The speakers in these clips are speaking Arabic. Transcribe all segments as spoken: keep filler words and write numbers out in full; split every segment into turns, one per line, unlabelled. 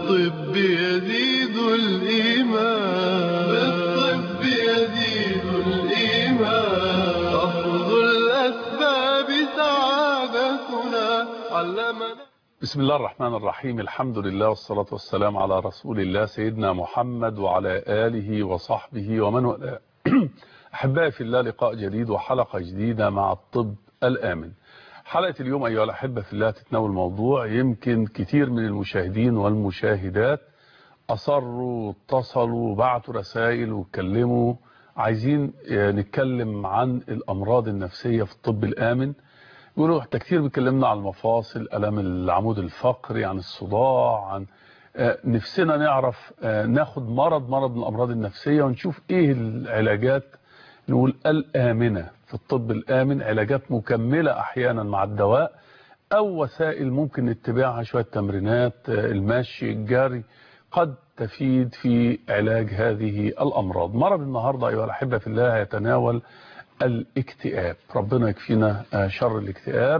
بالطب يزيد الإيمان، بالطب يزيد الإيمان، أخذ الأسباب سعادتنا علمنا.
بسم الله الرحمن الرحيم. الحمد لله والصلاة والسلام على رسول الله سيدنا محمد وعلى آله وصحبه ومن والاه. أحبائي في الله، لقاء جديد وحلقة جديدة مع الطب الآمن. حلقة اليوم أيها الأحبة في الله تتناول موضوع يمكن كتير من المشاهدين والمشاهدات أصروا واتصلوا وبعتوا رسائل واتكلموا، عايزين نتكلم عن الأمراض النفسية في الطب الآمن. يقولوا احنا كتير بيكلمنا عن المفاصل، ألم العمود الفقري، عن الصداع، عن نفسنا نعرف ناخد مرض مرض من الأمراض النفسية ونشوف ايه العلاجات نقول الآمنة في الطب الآمن، علاجات مكملة أحيانا مع الدواء أو وسائل ممكن نتبعها، شوية تمرينات، المشي، الجري، قد تفيد في علاج هذه الأمراض. مرض النهاردة أيها الأحبة في الله يتناول الاكتئاب. ربنا يكفينا شر الاكتئاب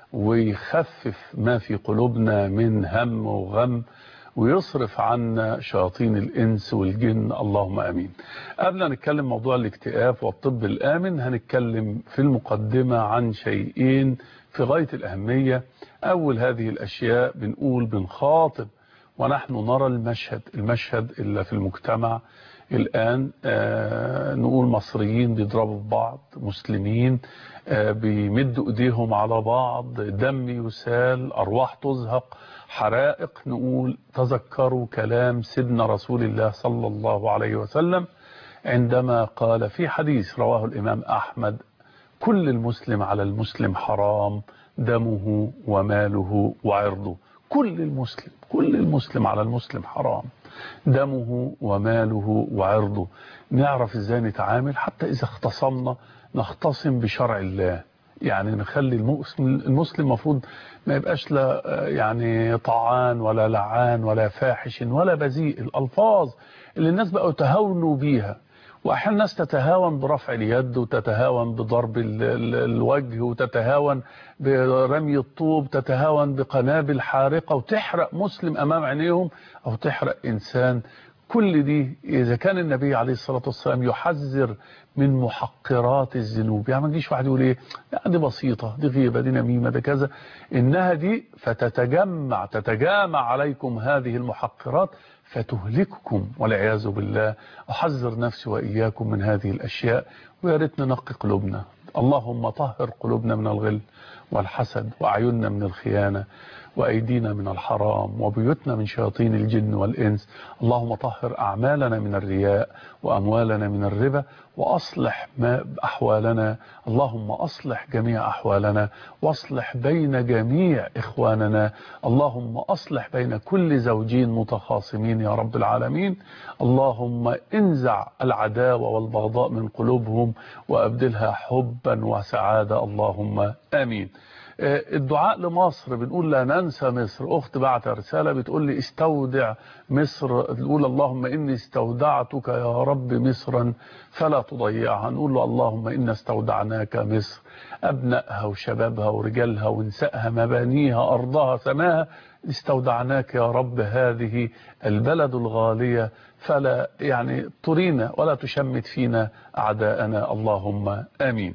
ويخفف ما في قلوبنا من هم وغم ويصرف عنا شياطين الإنس والجن، اللهم أمين. قبل أن نتكلم موضوع الاكتئاب والطب الآمن، هنتكلم في المقدمة عن شيئين في غاية الأهمية. أول هذه الأشياء بنقول بنخاطب ونحن نرى المشهد المشهد اللي في المجتمع الآن. آه نقول مصريين بيضربوا في بعض، مسلمين آه بيمدوا ايديهم على بعض، دم يسال، أرواح تزهق، حرائق. نقول تذكروا كلام سيدنا رسول الله صلى الله عليه وسلم عندما قال في حديث رواه الإمام أحمد: كل المسلم على المسلم حرام، دمه وماله وعرضه. كل المسلم كل المسلم على المسلم حرام، دمه وماله وعرضه. نعرف ازاي نتعامل حتى اذا اختصمنا نختصم بشرع الله، يعني نخلي المسلم المفروض ما يبقاش لا يعني طعان ولا لعان ولا فاحش ولا بذيء. الالفاظ اللي الناس بقوا يتهاونوا بيها، واحيانا الناس تتهاون برفع اليد وتتهاون بضرب الوجه وتتهاون برمي الطوب، تتهاون بقنابل حارقة وتحرق مسلم امام عينيهم او تحرق انسان. كل دي اذا كان النبي عليه الصلاة والسلام يحذر من محقرات الذنوب، يعني ما يجيش واحد يقول ايه يعني دي بسيطة، دي غيبة، دي نميمة، دي كذا، انها دي فتتجمع تتجامع عليكم هذه المحقرات فتهلككم والعياذ بالله. أحذر نفسي وإياكم من هذه الأشياء، ويا ريت ننقي قلوبنا. اللهم طهر قلوبنا من الغل والحسد، وأعيننا من الخيانة، وأيدينا من الحرام، وبيوتنا من شياطين الجن والإنس. اللهم طهر أعمالنا من الرياء وأموالنا من الربا، وأصلح ما أحوالنا. اللهم أصلح جميع أحوالنا، واصلح بين جميع إخواننا. اللهم أصلح بين كل زوجين متخاصمين يا رب العالمين. اللهم انزع العداوة والبغضاء من قلوبهم وأبدلها حبا وسعادة، اللهم آمين. الدعاء لمصر، بنقول لا ننسى مصر. أخت بعت رسالة بتقول لي استودع مصر، تقول اللهم إني استودعتك يا رب مصرا فلا تضيعها. نقول له اللهم إنا استودعناك مصر، أبنائها وشبابها ورجالها ونسائها، مبانيها، أرضها، سماها، استودعناك يا رب هذه البلد الغالية، فلا يعني ترينا ولا تشمت فينا أعداءنا، اللهم آمين.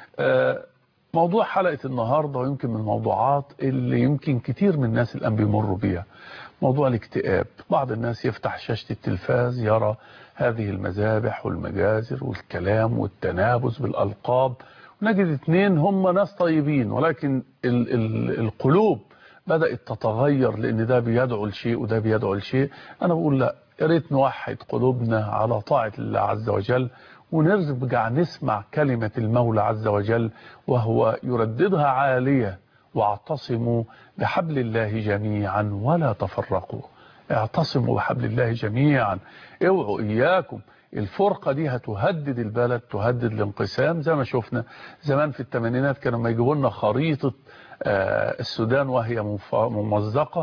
آه موضوع حلقة النهاردة ويمكن من الموضوعات اللي يمكن كتير من الناس الآن بيمروا بيها، موضوع الاكتئاب. بعض الناس يفتح شاشة التلفاز يرى هذه المذابح والمجازر والكلام والتنابز بالألقاب، ونجد اثنين هم ناس طيبين، ولكن ال ال القلوب بدأت تتغير لأن ده بيدعو لشيء وده بيدعو لشيء. أنا بقول لا، يا ريت نوحد قلوبنا على طاعة الله عز وجل، ونرجع نسمع كلمة المولى عز وجل وهو يرددها عالية: واعتصموا بحبل الله جميعا ولا تفرقوا. اعتصموا بحبل الله جميعا، اوعوا إياكم. الفرقة دي هتهدد البلد، تهدد الانقسام. زي ما شفنا زمان في الثمانينات كانوا ما يجيبوا لنا خريطة السودان وهي ممزقة،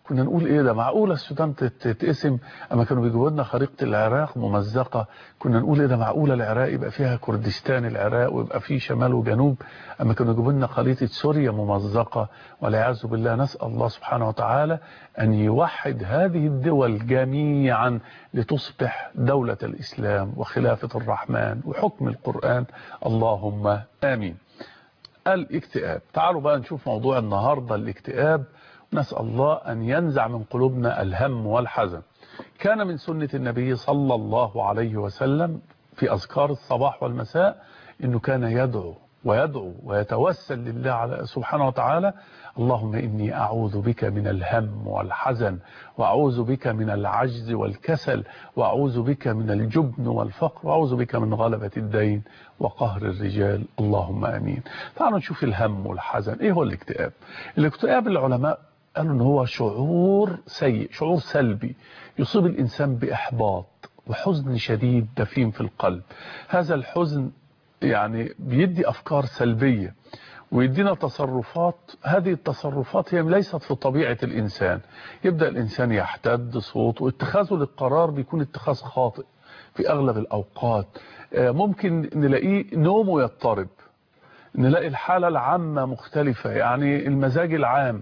كنا نقول ايه ده، معقولة السودان تتقسم؟ اما كانوا بيجيبوا لنا خريطة العراق ممزقة كنا نقول ايه ده، معقولة العراق يبقى فيها كردستان العراق ويبقى فيه شمال وجنوب؟ اما كانوا يجيبوا لنا خريطة سوريا ممزقة، والعياذ بالله. نسأل الله سبحانه وتعالى ان يوحد هذه الدول جميعا لتصبح دولة الاسلام وخلافة الرحمن وحكم القرآن، اللهم امين. الاكتئاب، تعالوا بقى نشوف موضوع النهاردة، الاكتئاب. نسأل الله أن ينزع من قلوبنا الهم والحزن. كان من سنة النبي صلى الله عليه وسلم في أذكار الصباح والمساء أنه كان يدعو ويدعو ويتوسل لله سبحانه وتعالى: اللهم إني أعوذ بك من الهم والحزن، وأعوذ بك من العجز والكسل، وأعوذ بك من الجبن والفقر، وأعوذ بك من غلبة الدين وقهر الرجال، اللهم آمين. تعالوا نشوف الهم والحزن. إيه هو الاكتئاب؟ الاكتئاب العلماء قالوا إن هو شعور سيء، شعور سلبي يصيب الإنسان بإحباط وحزن شديد دفين في القلب. هذا الحزن يعني بيدي أفكار سلبية ويدينا تصرفات، هذه التصرفات هي ليست في طبيعة الإنسان. يبدأ الإنسان يحتد صوته، واتخاذه للقرار بيكون اتخاذ خاطئ في أغلب الأوقات. ممكن نلاقيه نومه يضطرب، نلاقي الحالة العامة مختلفة، يعني المزاج العام،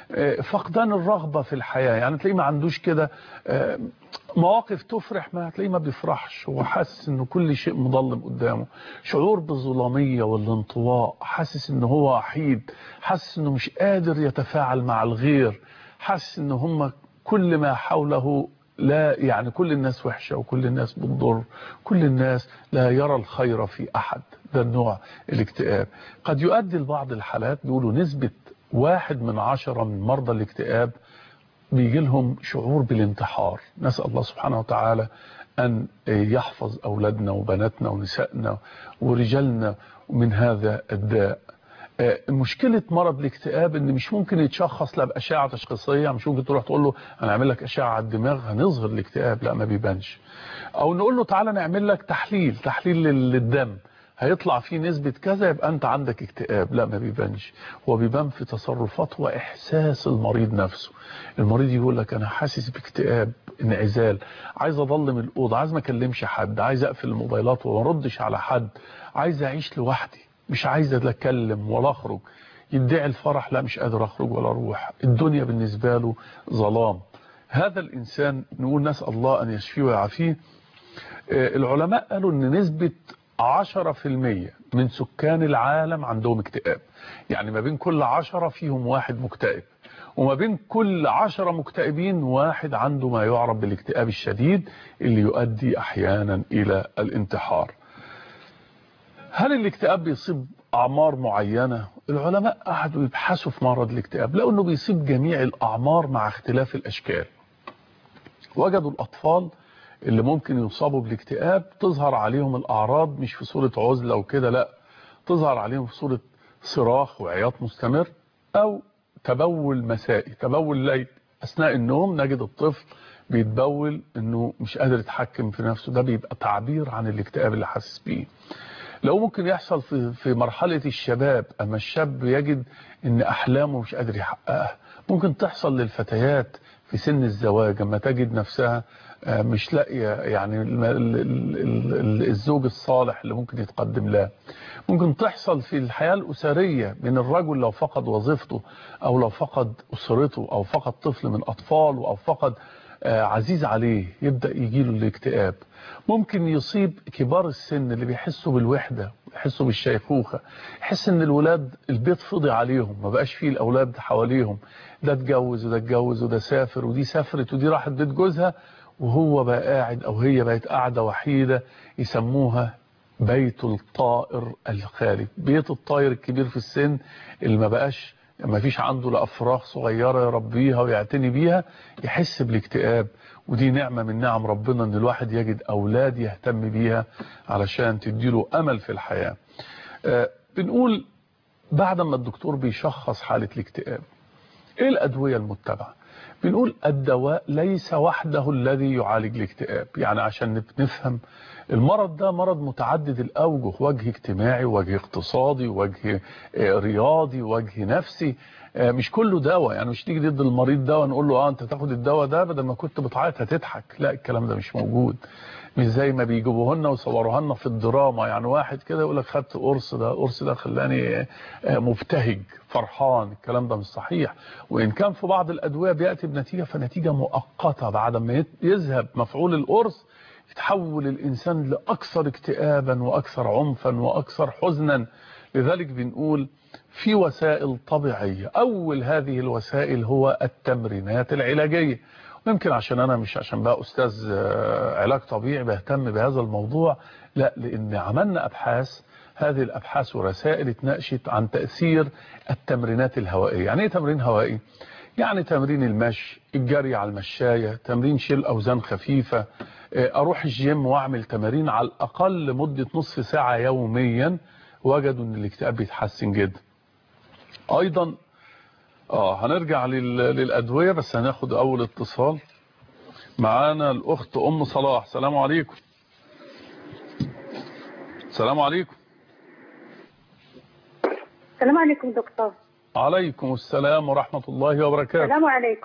فقدان الرغبة في الحياة، يعني تلاقيه ما عندوش كده مواقف تفرح، ما تلاقيه ما بيفرحش، هو حاسس انه كل شيء مظلم قدامه، شعور بالظلامية والانطواء، حاسس انه هو وحيد، حاسس انه مش قادر يتفاعل مع الغير، حاسس انه هم كل ما حوله لا، يعني كل الناس وحشة وكل الناس بتضر، كل الناس لا يرى الخير في أحد. ده النوع الاكتئاب. قد يؤدي لبعض الحالات، بيقولوا نسبة واحد من عشرة من مرضى الاكتئاب بيجي لهم شعور بالانتحار. نسأل الله سبحانه وتعالى أن يحفظ أولادنا وبناتنا ونسائنا ورجالنا من هذا الداء. مشكلة مرض الاكتئاب ان مش ممكن يتشخص لا بأشعة تشخيصية، مش ممكن تروح تقول له انا اعمل لك أشعة على الدماغ هنظهر الاكتئاب، لا ما بيبانش. او نقول له تعالى نعمل لك تحليل تحليل للدم هيطلع فيه نسبة كذا يبقى انت عندك اكتئاب، لا ما بيبانش. هو بيبان في تصرفات واحساس المريض نفسه. المريض يقول لك انا حاسس باكتئاب، انعزال، عايز اضلم الأوضة، عايز ما اكلمش حد، عايز اقفل الموبايلات وما اردش على حد، عايز اعيش لوحدي، مش عايز اتكلم ولا اخرج، يدعي الفرح لا مش قادر اخرج ولا اروح، الدنيا بالنسبة له ظلام. هذا الانسان نقول نسأل الله ان يشفيه ويعافيه. العلماء قالوا ان نسبة عشرة في المية من سكان العالم عندهم اكتئاب، يعني ما بين كل عشرة فيهم واحد مكتئب، وما بين كل عشرة مكتئبين واحد عنده ما يعرف بالاكتئاب الشديد اللي يؤدي احيانا الى الانتحار. هل الاكتئاب بيصيب أعمار معينة؟ العلماء قعدوا يبحثوا في مرض الاكتئاب، لقوا انه بيصيب جميع الأعمار مع اختلاف الأشكال. وجدوا الأطفال اللي ممكن يصابوا بالاكتئاب تظهر عليهم الأعراض مش في صورة عزلة وكده، لا، تظهر عليهم في صورة صراخ وعياط مستمر، أو تبول مسائي، تبول ليل أثناء النوم. نجد الطفل بيتبول انه مش قادر يتحكم في نفسه، ده بيبقى تعبير عن الاكتئاب اللي حاسس بيه. لو ممكن يحصل في في مرحلة الشباب، اما الشاب يجد ان احلامه مش قادر يحققها. ممكن تحصل للفتيات في سن الزواج اما تجد نفسها مش لاقيه يعني الزوج الصالح اللي ممكن يتقدم لها. ممكن تحصل في الحياة الأسرية من الرجل لو فقد وظيفته، او لو فقد أسرته، او فقد طفل من أطفاله، او فقد عزيز عليه، يبدأ يجيله الاكتئاب. ممكن يصيب كبار السن اللي بيحسوا بالوحدة، بيحسوا بالشيخوخة، يحس ان الولاد البيت فضي عليهم، ما بقاش فيه الاولاد حواليهم، ده اتجوز وده اتجوز وده سافر ودي سافرت ودي راحت بيت جوزها، وهو بقى قاعد او هي بقت قاعدة وحيدة. يسموها بيت الطائر الخالي، بيت الطائر الكبير في السن اللي ما بقاش ما فيش عنده لأفراخ صغيرة يربيها ويعتني بيها، يحس بالاكتئاب. ودي نعمة من نعم ربنا ان الواحد يجد اولاد يهتم بيها علشان تديله امل في الحياة. آه بنقول بعد ما الدكتور بيشخص حالة الاكتئاب ايه الادوية المتبعة؟ بنقول الدواء ليس وحده الذي يعالج الاكتئاب. يعني عشان نفهم المرض ده مرض متعدد الأوجه، وجه اجتماعي وجه اقتصادي وجه رياضي وجه نفسي، مش كله دواء. يعني مش تيجي ضد المريض ده ونقول له اه انت تاخد الدواء ده بدل ما كنت بتعيط هتضحك. لا، الكلام ده مش موجود. مش زي ما بيجيبوه لنا ويصوروها لنا في الدراما. يعني واحد كده يقول لك خدت قرص، ده قرص ده خلاني مبتهج فرحان. الكلام ده مش صحيح. وإن كان في بعض الأدوية بيأتي بنتيجة فنتيجة مؤقتة، بعد ما يذهب مفعول القرص يتحول الإنسان لأكثر اكتئابا وأكثر عنفا وأكثر حزنا. لذلك بنقول في وسائل طبيعية. أول هذه الوسائل هو التمرينات العلاجية. ويمكن عشان أنا مش عشان بقى أستاذ علاج طبيعي بهتم بهذا الموضوع، لا، لأن عملنا أبحاث. هذه الأبحاث ورسائل اتناقشت عن تأثير التمرينات الهوائية. يعني إيه تمرين هوائي؟ يعني تمرين المشي، الجري على المشاية، تمرين شيل أوزان خفيفة، أروح الجيم وأعمل تمارين على الأقل لمدة نصف ساعة يوميا. وجدوا أن الاكتئاب بيتحسن جدا. أيضا آه هنرجع للأدوية، بس هناخد أول اتصال. معانا الأخت أم صلاح. السلام عليكم. السلام عليكم.
السلام عليكم دكتور.
عليكم السلام ورحمة الله وبركاته.
السلام عليكم.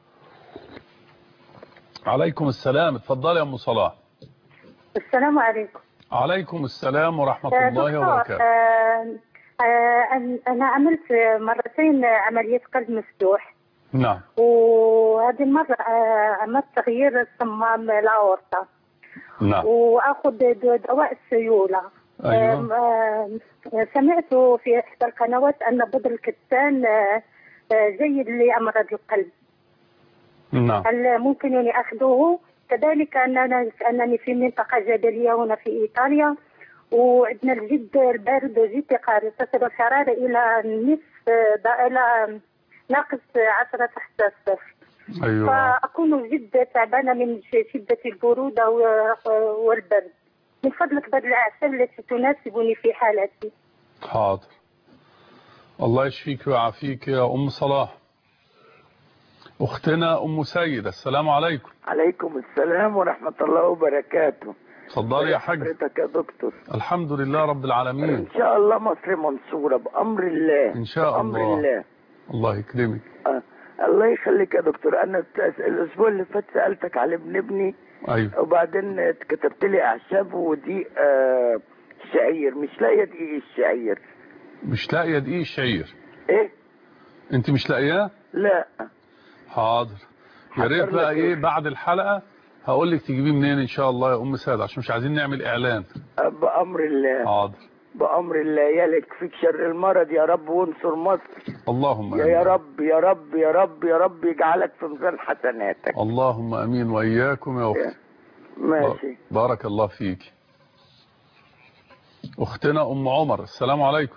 عليكم السلام. اتفضلي يا أم صلاح.
السلام عليكم.
عليكم السلام ورحمة الله
دكتور،
وبركاته.
آه آه أنا عملت مرتين عملية قلب مفتوح.
نعم.
وهذه المرة آه عملت تغيير صمام الأورطة.
نعم.
وأخذ دواء السيولة.
أيوة.
آه سمعت في إحدى القنوات أن بذر الكتان آه جيد لأمراض القلب.
نعم.
هل ممكن أن أخذه؟ كذلك أننا أنني في منطقة جبلية هنا في إيطاليا، وعندنا الجد البارد جدا قارس، تصل الحرارة إلى نصف إلى ناقص عشرة تحت الصفر.
أيوة.
فأكون جدا تعبانة من شدة البرودة والبرد. من فضلك بعض الأعشاب التي تناسبني في حالتي.
حاضر. الله يشفيك ويعافيك يا أم صلاح. أختنا أم سيدة. السلام عليكم.
عليكم السلام ورحمة الله وبركاته.
اتفضلي يا حاج.
حضرتك يا دكتور.
الحمد لله رب العالمين.
إن شاء الله مصر منصورة بأمر الله.
إن شاء
بأمر
الله.
الله.
الله يكرمك.
آه. الله يخليك يا دكتور. أنا الأسبوع اللي فات سألتك على ابن ابني.
أيوة.
وبعدين كتبت لي أعشاب ودقيق آه شعير. مش لاقية دقيق الشعير.
مش لاقية دقيق الشعير؟
إيه؟
أنت مش لاقياه؟
لا.
حاضر. يا ريت بقى ايه بعد الحلقة هقول لك تجيبيه منين ان شاء الله يا ام سادة، عشان مش عايزين نعمل اعلان.
بأمر الله.
حاضر.
بأمر الله. يلك فيك شر المرض يا رب، وانصر مصر.
اللهم
يا
امين.
يا رب يا رب يا رب يا رب يجعلك في ميزان حسناتك.
اللهم امين واياكم يا اختي.
ماشي.
بارك الله فيك. اختنا ام عمر. السلام عليكم.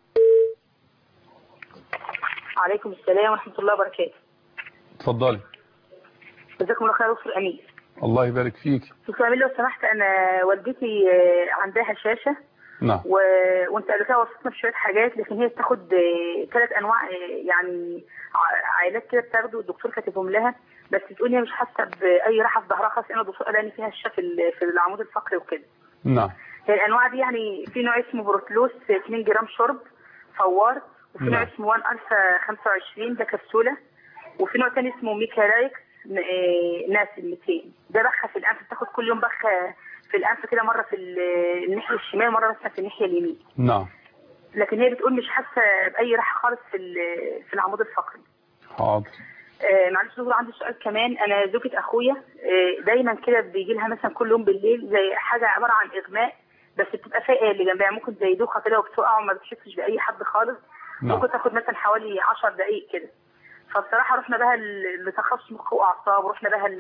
عليكم السلام ورحمة الله وبركاته.
اتفضلي.
جزاكم الله خير دكتور امين.
الله يبارك فيك.
دكتور امين لو سمحت، انا والدتي عندها هشاشة.
نعم.
و... وانت قبل كده وصفتنا بشويه حاجات، لكن هي بتاخد ثلاث انواع يعني عائلات كده بتاخده الدكتور كاتبهم لها، بس بتقول هي مش حاسه باي راحه في ظهرها خالص. انا الدكتور قال ان فيها هشاشه في في العمود الفقري وكده.
نعم.
هي الانواع دي يعني في نوع اسمه بروتلوس اتنين جرام شرب فوار، وفي نوع اسمه واحد الفا خمسة وعشرين ده كبسوله، وفي نوع ثاني اسمه ميكالايكس ناس مئتين ده بخه في الانف، بتاخد كل يوم بخه في الانف كده، مره في الناحيه الشمال مره مثلا في الناحيه اليمين.
نعم.
لكن هي بتقول مش حاسه باي راحه خالص في في العمود الفقري.
حاضر.
آه معلش دكتور، عندي سؤال كمان. انا زوجة اخويا آه دايما كده بيجي لها مثلا كل يوم بالليل زي حاجه عباره عن اغماء، بس بتبقى فايقه اللي جنبها، ممكن زي دوخه كده وبتقع وما بتحسش باي حد خالص. نعم. ممكن تاخد مثلا حوالي عشر دقائق كده. فبصراحه رحنا بها لتخصص مخ واعصاب، ورحنا بها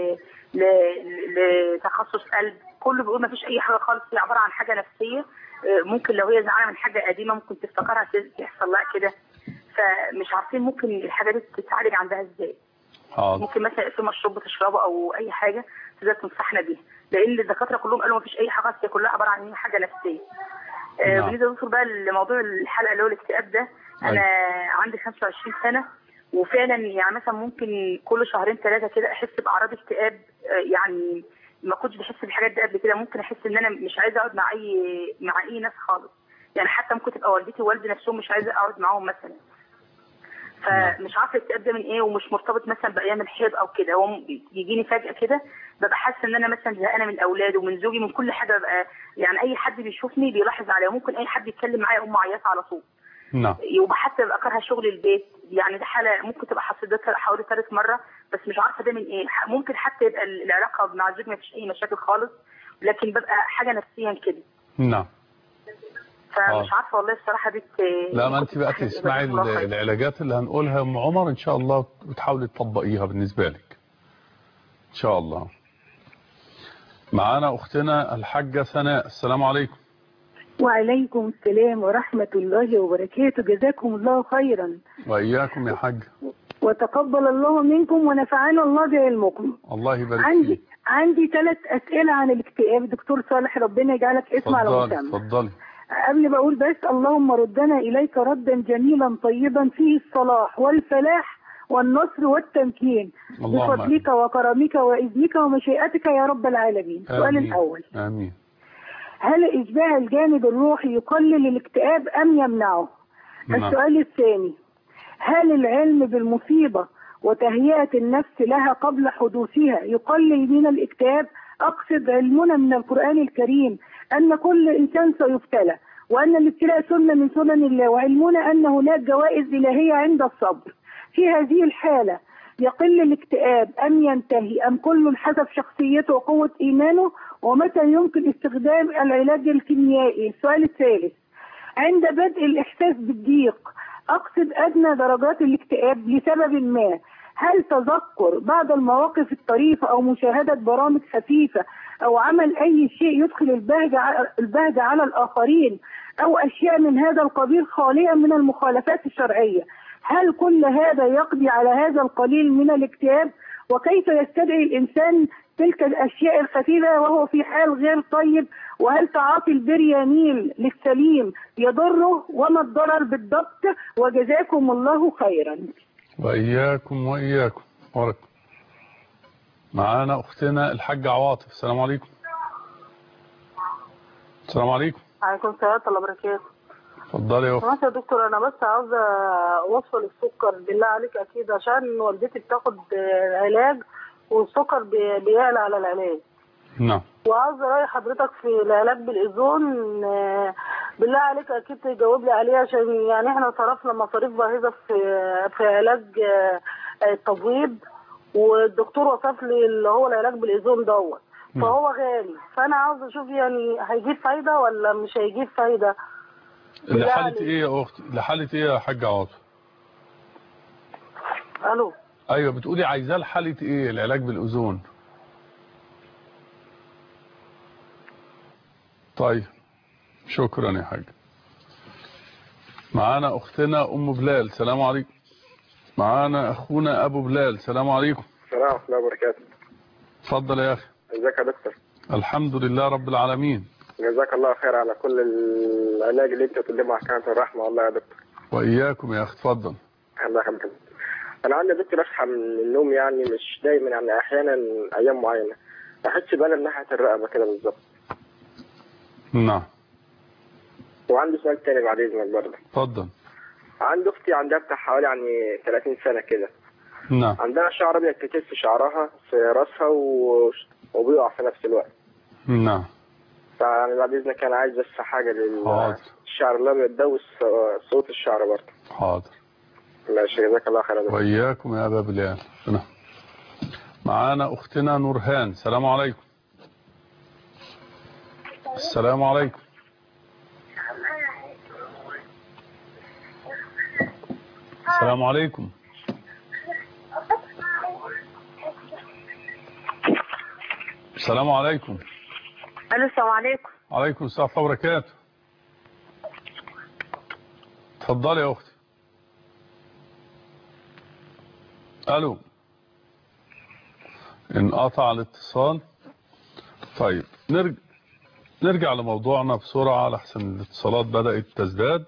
لتخصص قلب، كله بيقول ما فيش اي حاجه خالص، هي عباره عن حاجه نفسيه. ممكن لو هي زعلانه من حاجه قديمه ممكن تفتكرها يحصل لها كده، فمش عارفين ممكن الحاجه دي تتعالج عندها ازاي.
حاضر.
ممكن مثلا في مشروب بتشربه او اي حاجه تقدر تنصحنا بيها، لان الدكاتره كلهم قالوا ما فيش اي حاجه، هي كلها عباره عن حاجه نفسيه. نعم. بالنسبه للدكتور بقى لموضوع الحلقه اللي هو الاكتئاب ده، انا أي. عندي خمسة وعشرين سنه، وفعلا يعني مثلا ممكن كل شهرين ثلاثه كده احس باعراض اكتئاب، يعني ما كنتش بحس بالحاجات دي قبل كده. ممكن احس ان انا مش عايزه اقعد مع اي مع اي ناس خالص، يعني حتى ممكن تبقى والدتي ووالدي نفسهم مش عايزه اقعد معاهم مثلا. فمش عارفه الاكتئاب ده من ايه، ومش مرتبط مثلا بايام الحيض او كده، هو يجيني فجاه كده ببقى حاسه ان انا مثلا زهقانه من الاولاد ومن زوجي من كل حاجه. ببقى يعني اي حد بيشوفني بيلاحظ عليا، ممكن اي حد يتكلم معايا اقوم معيطه على طول.
نعم.
يبقى حتى ببقى كارهه شغل البيت، يعني ده حاله ممكن تبقى حصلت حوالي ثالث مره، بس مش عارفه ده من ايه. ممكن حتى يبقى العلاقه مع الزوج ما فيش اي مشاكل خالص، لكن ببقى حاجه نفسيا كده.
نعم.
فمش عارفه والله الصراحه دي.
لا ما انت بقى تسمعي العلاجات اللي هنقولها يا ام عمر ان شاء الله وتحاولي تطبقيها بالنسبه لك ان شاء الله. معانا اختنا الحاجه سناء. السلام عليكم.
وعليكم السلام ورحمه الله وبركاته. جزاكم الله خيرا.
واياكم يا حاج.
وتقبل الله منكم ونفعنا الله بعلمكم.
الله يبارك
عندي
فيك.
عندي ثلاث اسئله عن الاكتئاب. دكتور صالح ربنا يجعلك اسم على مسمى.
اتفضلي.
قبل ما اقول بس، اللهم ردنا اليك ردا جميلا طيبا فيه الصلاح والفلاح والنصر والتمكين بفضلك وكرمك واذنك ومشيئتك يا رب العالمين. السؤال الاول.
امين.
هل اشباع الجانب الروحي يقلل الاكتئاب ام يمنعه؟ نعم. السؤال الثاني، هل العلم بالمصيبه وتهيئه النفس لها قبل حدوثها يقلل من الاكتئاب؟ اقصد علمنا من القران الكريم أن كل إنسان سيبتلى، وأن الابتلاء سنة من سنن الله، وعلمنا أن هناك جوائز إلهية عند الصبر. في هذه الحالة يقل الاكتئاب أم ينتهي، أم كل حسب شخصيته وقوة إيمانه؟ ومتى يمكن استخدام العلاج الكيميائي؟ السؤال الثالث، عند بدء الإحساس بالضيق، أقصد أدنى درجات الاكتئاب لسبب ما، هل تذكر بعض المواقف الطريفة أو مشاهدة برامج خفيفة أو عمل أي شيء يدخل البهجة البهجة على الآخرين أو أشياء من هذا القبيل خالية من المخالفات الشرعية، هل كل هذا يقضي على هذا القليل من الاكتئاب؟ وكيف يستدعي الإنسان تلك الأشياء الخفيفة وهو في حال غير طيب؟ وهل تعاطي البريانيل للسليم يضره؟ وما الضرر بالضبط؟ وجزاكم الله خيرا.
وإياكم وإياكم. ورك. معانا أختنا الحاجة عواطف. السلام عليكم. السلام عليكم.
عليكم السلام ورحمة الله وبركاته.
اتفضلي يا أختي.
ماشي يا دكتور، أنا بس عاوزة وصفة للسكر بالله عليك. أكيد عشان والدتي بتاخد علاج والسكر بيعلى على العلاج.
نعم.
وعاوزة رأي حضرتك في العلاج بالإيزون بالله عليك، أكيد تجاوب لي عليه، عشان يعني إحنا صرفنا مصاريف باهظة في في علاج التبويض، والدكتور وصف لي اللي هو العلاج بالإيزون دوت، فهو غالي، فأنا عاوزة أشوف يعني هيجيب فايدة ولا مش هيجيب فايدة.
لحالة إيه يا أختي؟ لحالة إيه يا حاجة عاطف؟
ألو.
أيوه بتقولي عايزاه لحالة إيه العلاج بالأوزون؟ طيب شكرا يا حاج. معانا أختنا أم بلال. سلام عليكم. معانا أخونا أبو بلال. سلام عليكم.
السلام ورحمة الله وبركاته.
اتفضل يا أخي.
ازيك يا دكتور؟
الحمد لله رب العالمين.
جزاك الله خير على كل العلاج اللي انت بتقدمه عن كانت الرحمة والله يا دكتور.
وإياكم يا أخي. اتفضل.
الله يخليك. أنا عندي دكتور أصحى من النوم يعني مش دايما، يعني أحيانا أيام معينة أحس بألم ناحية الرقبة كده بالظبط.
نعم.
وعندي سؤال تاني بعد إذنك برضه.
اتفضل.
عندي أختي عندها بتاع حوالي يعني ثلاثين سنة كده.
نعم.
عندها شعر أبيض كتير في شعرها في راسها و... وبيقع في نفس الوقت.
نعم.
فيعني بعد إذنك أنا عايز بس حاجة للشعر الأبيض ده وصوت الشعر برضه.
حاضر.
ماشي جزاك الله خير.
وإياكم يا أبا بلال. معانا أختنا نورهان. السلام عليكم. السلام عليكم. السلام عليكم. السلام عليكم.
الو السلام عليكم.
عليكم السلام ورحمة الله وبركاته. اتفضلي يا اختي. الو. انقطع الاتصال. طيب نرجع نرجع لموضوعنا بسرعة لحسن الاتصالات بدأت تزداد.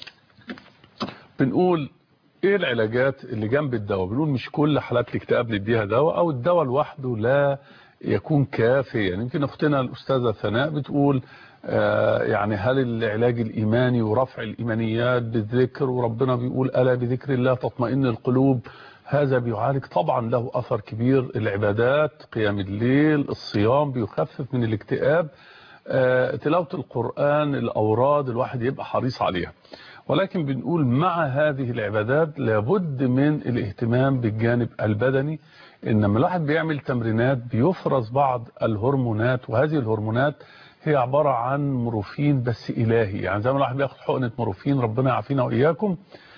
بنقول ايه العلاجات اللي جنب الدواء؟ بنقول مش كل حالات الاكتئاب نديها دواء، او الدواء لوحده لا يكون كافيا. يعني يمكن اختنا الاستاذه ثناء بتقول آه يعني هل العلاج الايماني ورفع الايمانيات بالذكر، وربنا بيقول الا بذكر الله تطمئن القلوب، هذا بيعالج؟ طبعا له اثر كبير. العبادات، قيام الليل، الصيام بيخفف من الاكتئاب. آه تلاوه القران، الاوراد، الواحد يبقى حريص عليها. ولكن بنقول مع هذه العبادات لابد من الاهتمام بالجانب البدني. إنما الواحد بيعمل تمرينات بيفرز بعض الهرمونات، وهذه الهرمونات هي عبارة عن مورفين بس إلهي. يعني زي ما الواحد بياخد حقنة مورفين، ربنا يعافينا وإياكم،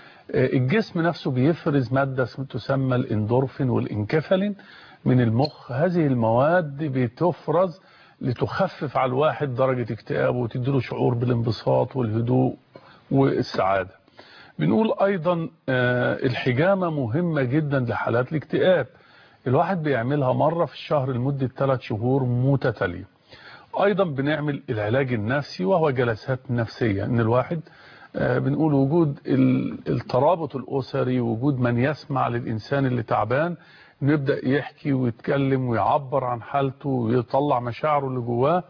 الجسم نفسه بيفرز مادة تسمى الاندورفين والانكفالين من المخ. هذه المواد بتفرز لتخفف على الواحد درجة اكتئابه وتديله شعور بالانبساط والهدوء والسعادة. بنقول أيضا الحجامة مهمة جدا لحالات الاكتئاب. الواحد بيعملها مرة في الشهر لمدة ثلاث شهور متتالية. أيضا بنعمل العلاج النفسي وهو جلسات نفسية. إن الواحد بنقول وجود الترابط الأسري، وجود من يسمع للإنسان اللي تعبان، إنه يبدأ يحكي ويتكلم ويعبر عن حالته ويطلع مشاعره اللي جواه.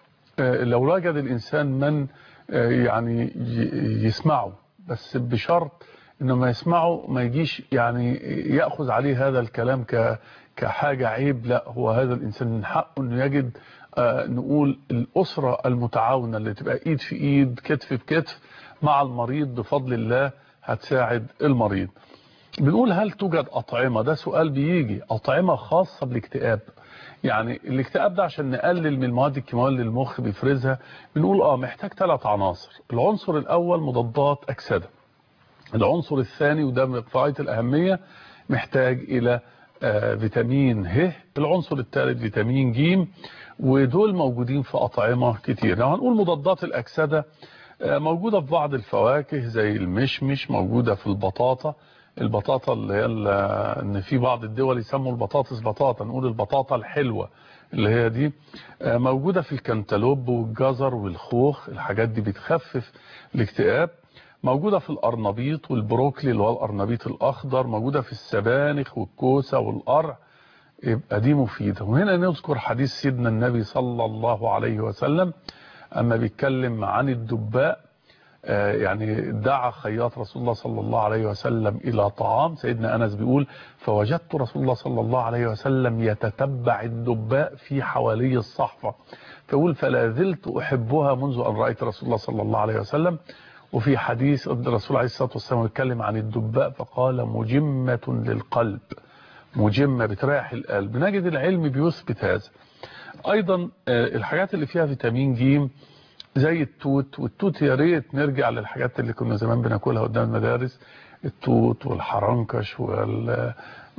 لو وجد الإنسان من يعني يسمعه، بس بشرط انه ما يسمعه ما يجيش يعني يأخذ عليه هذا الكلام كحاجة عيب. لا، هو هذا الإنسان من حقه انه يجد آه نقول الأسرة المتعاونة اللي تبقى ايد في ايد، كتف بكتف مع المريض، بفضل الله هتساعد المريض. بنقول هل توجد أطعمة؟ ده سؤال بيجي. أطعمة خاصة بالاكتئاب؟ يعني الاكتئاب ده عشان نقلل من المواد الكيماوية اللي المخ بيفرزها، بنقول اه محتاج ثلاث عناصر. العنصر الأول مضادات أكسدة. العنصر الثاني وده من غاية الأهمية محتاج إلى آه فيتامين ه. العنصر الثالث فيتامين ج، ودول موجودين في أطعمة كتير. لو هنقول مضادات الأكسدة آه موجودة في بعض الفواكه زي المشمش، موجودة في البطاطا. البطاطا اللي هي ان في بعض الدول يسموا البطاطس بطاطا، نقول البطاطا الحلوة اللي هي دي. آه موجودة في الكنتالوب والجزر والخوخ، الحاجات دي بتخفف الاكتئاب. موجودة في الأرنبيط والبروكلي اللي هو الأرنبيط الأخضر، موجودة في السبانخ والكوسة والقرع، يبقى دي مفيدة. وهنا نذكر حديث سيدنا النبي صلى الله عليه وسلم أما بيتكلم عن الدباء. آه يعني دعا خياط رسول الله صلى الله عليه وسلم إلى طعام. سيدنا أنس بيقول فوجدت رسول الله صلى الله عليه وسلم يتتبع الدباء في حوالي الصحفة، فيقول فلا زلت أحبها منذ أن رأيت رسول الله صلى الله عليه وسلم. وفي حديث الرسول عليه الصلاة والسلام يتكلم عن الدباء فقال مجمة للقلب، مجمة بتريح القلب. نجد العلم بيثبت هذا. أيضا الحاجات اللي فيها فيتامين ج زي التوت، والتوت يا ريت نرجع للحاجات اللي كنا زمان بناكلها قدام المدارس، التوت والحرنكش وال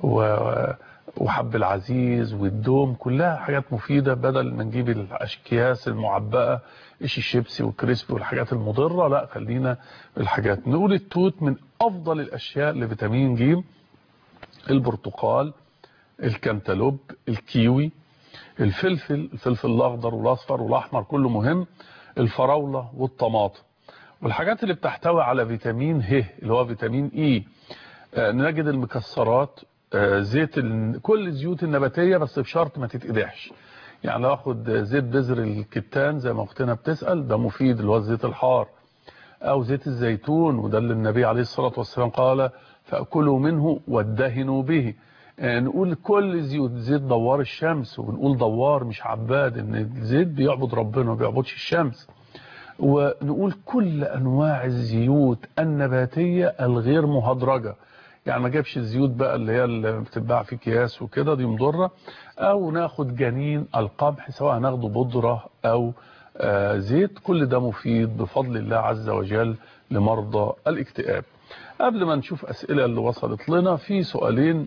وحب العزيز والدوم، كلها حاجات مفيدة بدل ما نجيب الأكياس المعبأة إيش الشيبسي والكريسبي والحاجات المضرة. لا، خلينا الحاجات. نقول التوت من أفضل الأشياء لفيتامين ج. البرتقال، الكنتالوب، الكيوي، الفلفل، الفلفل الأخضر والأصفر والأحمر كله مهم، الفراولة والطماطم. والحاجات اللي بتحتوي على فيتامين ه اللي هو فيتامين اي، آه نجد المكسرات، آه زيت ال... كل الزيوت النباتية بس بشرط ما تتقدحش. يعني لو اخد زيت بذر الكتان زي ما اختنا بتسأل، ده مفيد اللي هو الزيت الحار، او زيت الزيتون، وده اللي النبي عليه الصلاة والسلام قال فأكلوا منه وادهنوا به. آه نقول كل زيوت، زيت دوار الشمس، وبنقول دوار مش عباد، ان الزيت بيعبد ربنا ما بيعبدش الشمس. ونقول كل انواع الزيوت النباتية الغير مهدرجة، يعني ما جابش الزيوت بقى اللي هي اللي بتتباع في اكياس وكده، دي مضرة. او ناخد جنين القمح سواء ناخده بودرة او آه زيت، كل ده مفيد بفضل الله عز وجل لمرضى الاكتئاب. قبل ما نشوف اسئلة اللي وصلت لنا، في سؤالين.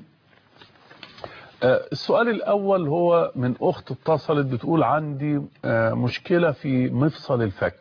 آه السؤال الاول هو من اخت اتصلت بتقول عندي آه مشكلة في مفصل الفك،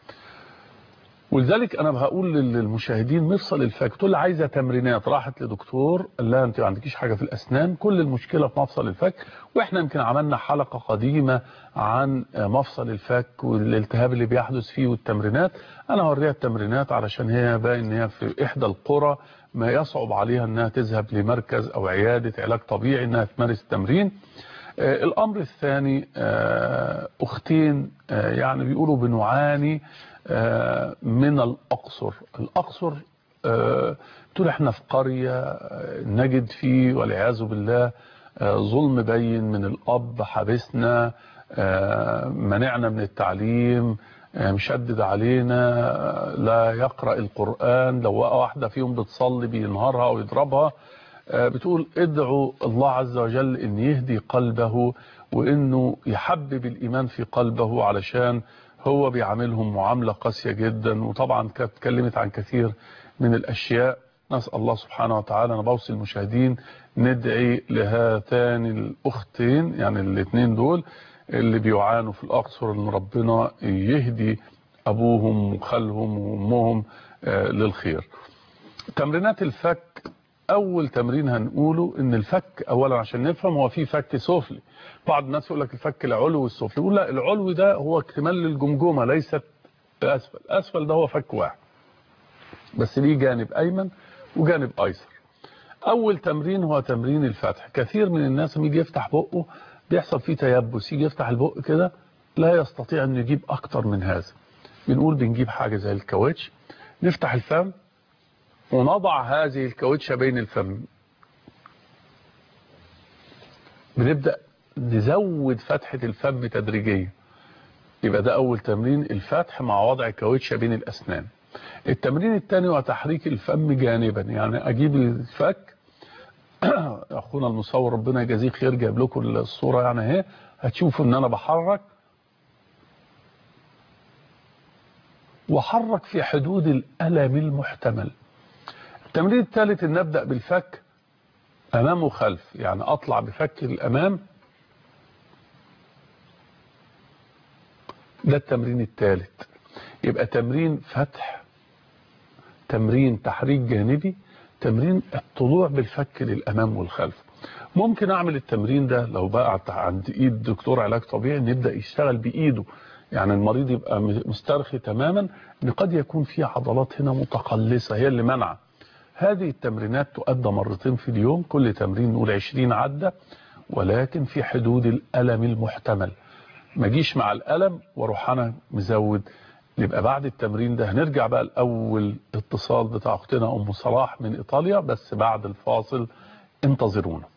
ولذلك انا هقول للمشاهدين مفصل الفك، تقول عايزه تمرينات. راحت لدكتور قال لها انت ما عندكيش حاجه في الاسنان، كل المشكله في مفصل الفك. واحنا يمكن عملنا حلقه قديمه عن مفصل الفك والالتهاب اللي بيحدث فيه والتمرينات. انا هوريها التمرينات علشان هي باين ان هي في احدى القرى ما يصعب عليها انها تذهب لمركز او عياده علاج طبيعي انها تمارس التمرين. الأمر الثاني أختين يعني بيقولوا بنعاني من الأقصر. الأقصر بتقول احنا في قرية نجد فيه والعياذ بالله ظلم بين من الأب، حبسنا، منعنا من التعليم، مشدد علينا، لا يقرأ القرآن، لو واحدة فيهم بتصلي بينهارها ويضربها. بتقول ادعوا الله عز وجل ان يهدي قلبه وانه يحبب الايمان في قلبه، علشان هو بيعاملهم معاملة قاسية جدا. وطبعا كانت اتكلمت عن كثير من الاشياء. نسأل الله سبحانه وتعالى، انا بوصي المشاهدين ندعي لهاتان الاختين، يعني الاثنين دول اللي بيعانوا في الاقصر، ان ربنا يهدي ابوهم وخالهم وامهم للخير. تمرينات الفك، اول تمرين هنقوله ان الفك اولا عشان نفهم هو في فك سفلي. بعض الناس يقول لك الفك العلوي والسفلي، يقول لا، العلوي ده هو اكتمال للجمجمه ليست الاسفل، الاسفل ده هو فك واحد بس ليه جانب ايمن وجانب ايسر. اول تمرين هو تمرين الفتح. كثير من الناس لما يجي يفتح بقه بيحصل فيه تيبس، يجي يفتح البق كده لا يستطيع ان يجيب اكتر من هذا. بنقول بنجيب حاجه زي الكاوتش، نفتح الفم ونضع هذه الكاوتشة بين الفم، بنبدأ نزود فتحة الفم تدريجيا. يبقى ده أول تمرين، الفتح مع وضع الكاوتشة بين الأسنان. التمرين الثاني هو تحريك الفم جانبا، يعني أجيب الفك. أخونا المصور ربنا يجازيه خير جاب لكم الصورة يعني اهي، هتشوفوا إن أنا بحرك وحرك في حدود الألم المحتمل. التمرين الثالث ان نبدأ بالفك امام وخلف، يعني اطلع بفك الامام، ده التمرين الثالث. يبقى تمرين فتح، تمرين تحريك جانبي، تمرين الطلوع بالفك للامام والخلف. ممكن اعمل التمرين ده لو بقى عند ايد دكتور علاج طبيعي، نبدأ يشتغل بايده، يعني المريض يبقى مسترخي تماما، ان قد يكون في عضلات هنا متقلصة هي اللي منعه. هذه التمرينات تؤدى مرتين في اليوم، كل تمرين نقول عشرين عدة، ولكن في حدود الألم المحتمل. ما جيش مع الألم واروح انا مزود. يبقى بعد التمرين ده هنرجع بقى الأول اتصال بتاع اختنا ام صلاح من ايطاليا، بس بعد الفاصل انتظرونا.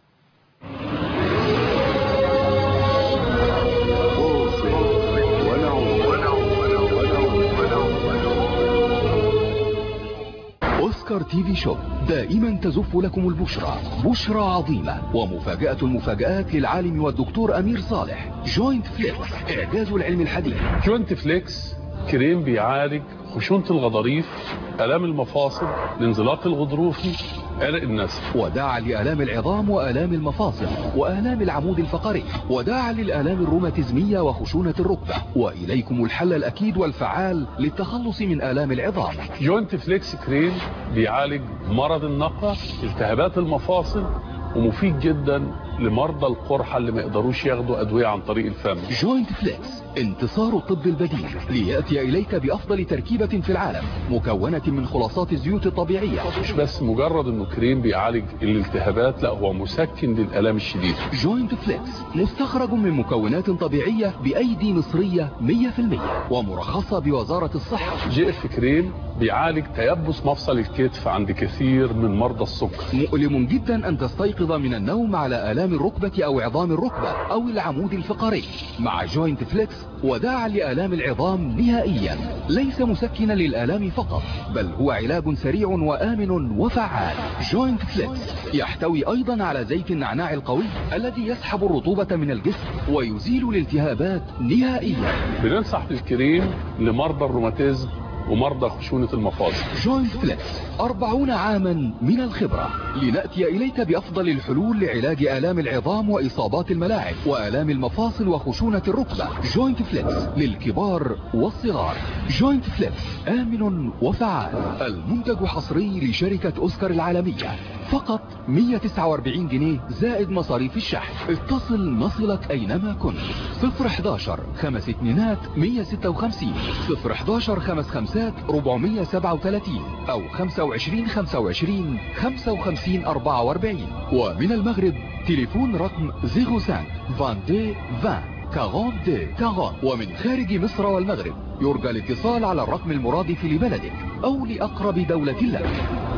أوسكار تي في شوب دائما تزف لكم البشرى، بشرى عظيمة ومفاجأة المفاجآت للعالم والدكتور أمير صالح. جوينت فليكس، إعجاز العلم الحديث.
جوينت فليكس كريم بيعالج خشونة الغضاريف، آلام المفاصل، الانزلاق الغضروفي، عرق النسف،
وداعا لآلام العظام وآلام المفاصل وآلام العمود الفقري، وداعا للآلام الروماتيزمية وخشونة الركبة. وإليكم الحل الأكيد والفعال للتخلص من آلام العظام.
جوينت فليكس كريم بيعالج مرض النقع، التهابات المفاصل، ومفيد جدا لمرضى القرحة اللي ما يقدروش ياخدوا أدوية عن طريق الفم.
جوينت فليكس، انتصار الطب البديل ليأتي إليك بأفضل تركيبة في العالم، مكونة من خلاصات الزيوت الطبيعية.
مش بس مجرد انه كريم بيعالج الالتهابات، لا هو مسكن للآلام الشديدة.
جوينت فليكس مستخرج من مكونات طبيعية بأيدي مصرية مية في المية ومرخصة بوزارة الصحة.
جي اف كريم بيعالج تيبس مفصل الكتف عند كثير من مرضى السكر.
مؤلم جدا أن تستيقظ من النوم على آلام الركبة أو عظام الركبة أو العمود الفقري. مع جوينت فليكس وداعا لآلام العظام نهائيا، ليس مسكنا للآلام فقط، بل هو علاج سريع وآمن وفعال. جوينت فليكس يحتوي أيضا على زيت النعناع القوي الذي يسحب الرطوبة من الجسم ويزيل الالتهابات نهائيا.
بننصح بالكريم لمرضى الروماتيزم ومرضى خشونة المفاصل.
جوينت فليكس، أربعون عاما من الخبرة، لنأتي إليك بأفضل الحلول لعلاج آلام العظام وإصابات الملاعب وآلام المفاصل وخشونة الركبة. جوينت فليكس للكبار والصغار. جوينت فليكس آمن وفعال. المنتج حصري لشركة أوسكار العالمية، فقط مية وتسعة وأربعين جنيه زائد مصاريف الشحن. اتصل نصلك أينما كنت. صفر احداشر خمس اتنينات مية ستة وخمسين، صفر احداشر خمس خمسات ربعمية سبعة وتلاتين، أو خمسة وعشرين خمسة وعشرين خمسة وخمسين أربعة وأربعين. ومن المغرب تليفون رقم صفر خمسة اثنين اثنين عشرين أربعة وأربعين أربعين. ومن خارج مصر والمغرب يرجى الاتصال على الرقم المرادف لبلدك أو لأقرب دولة لك.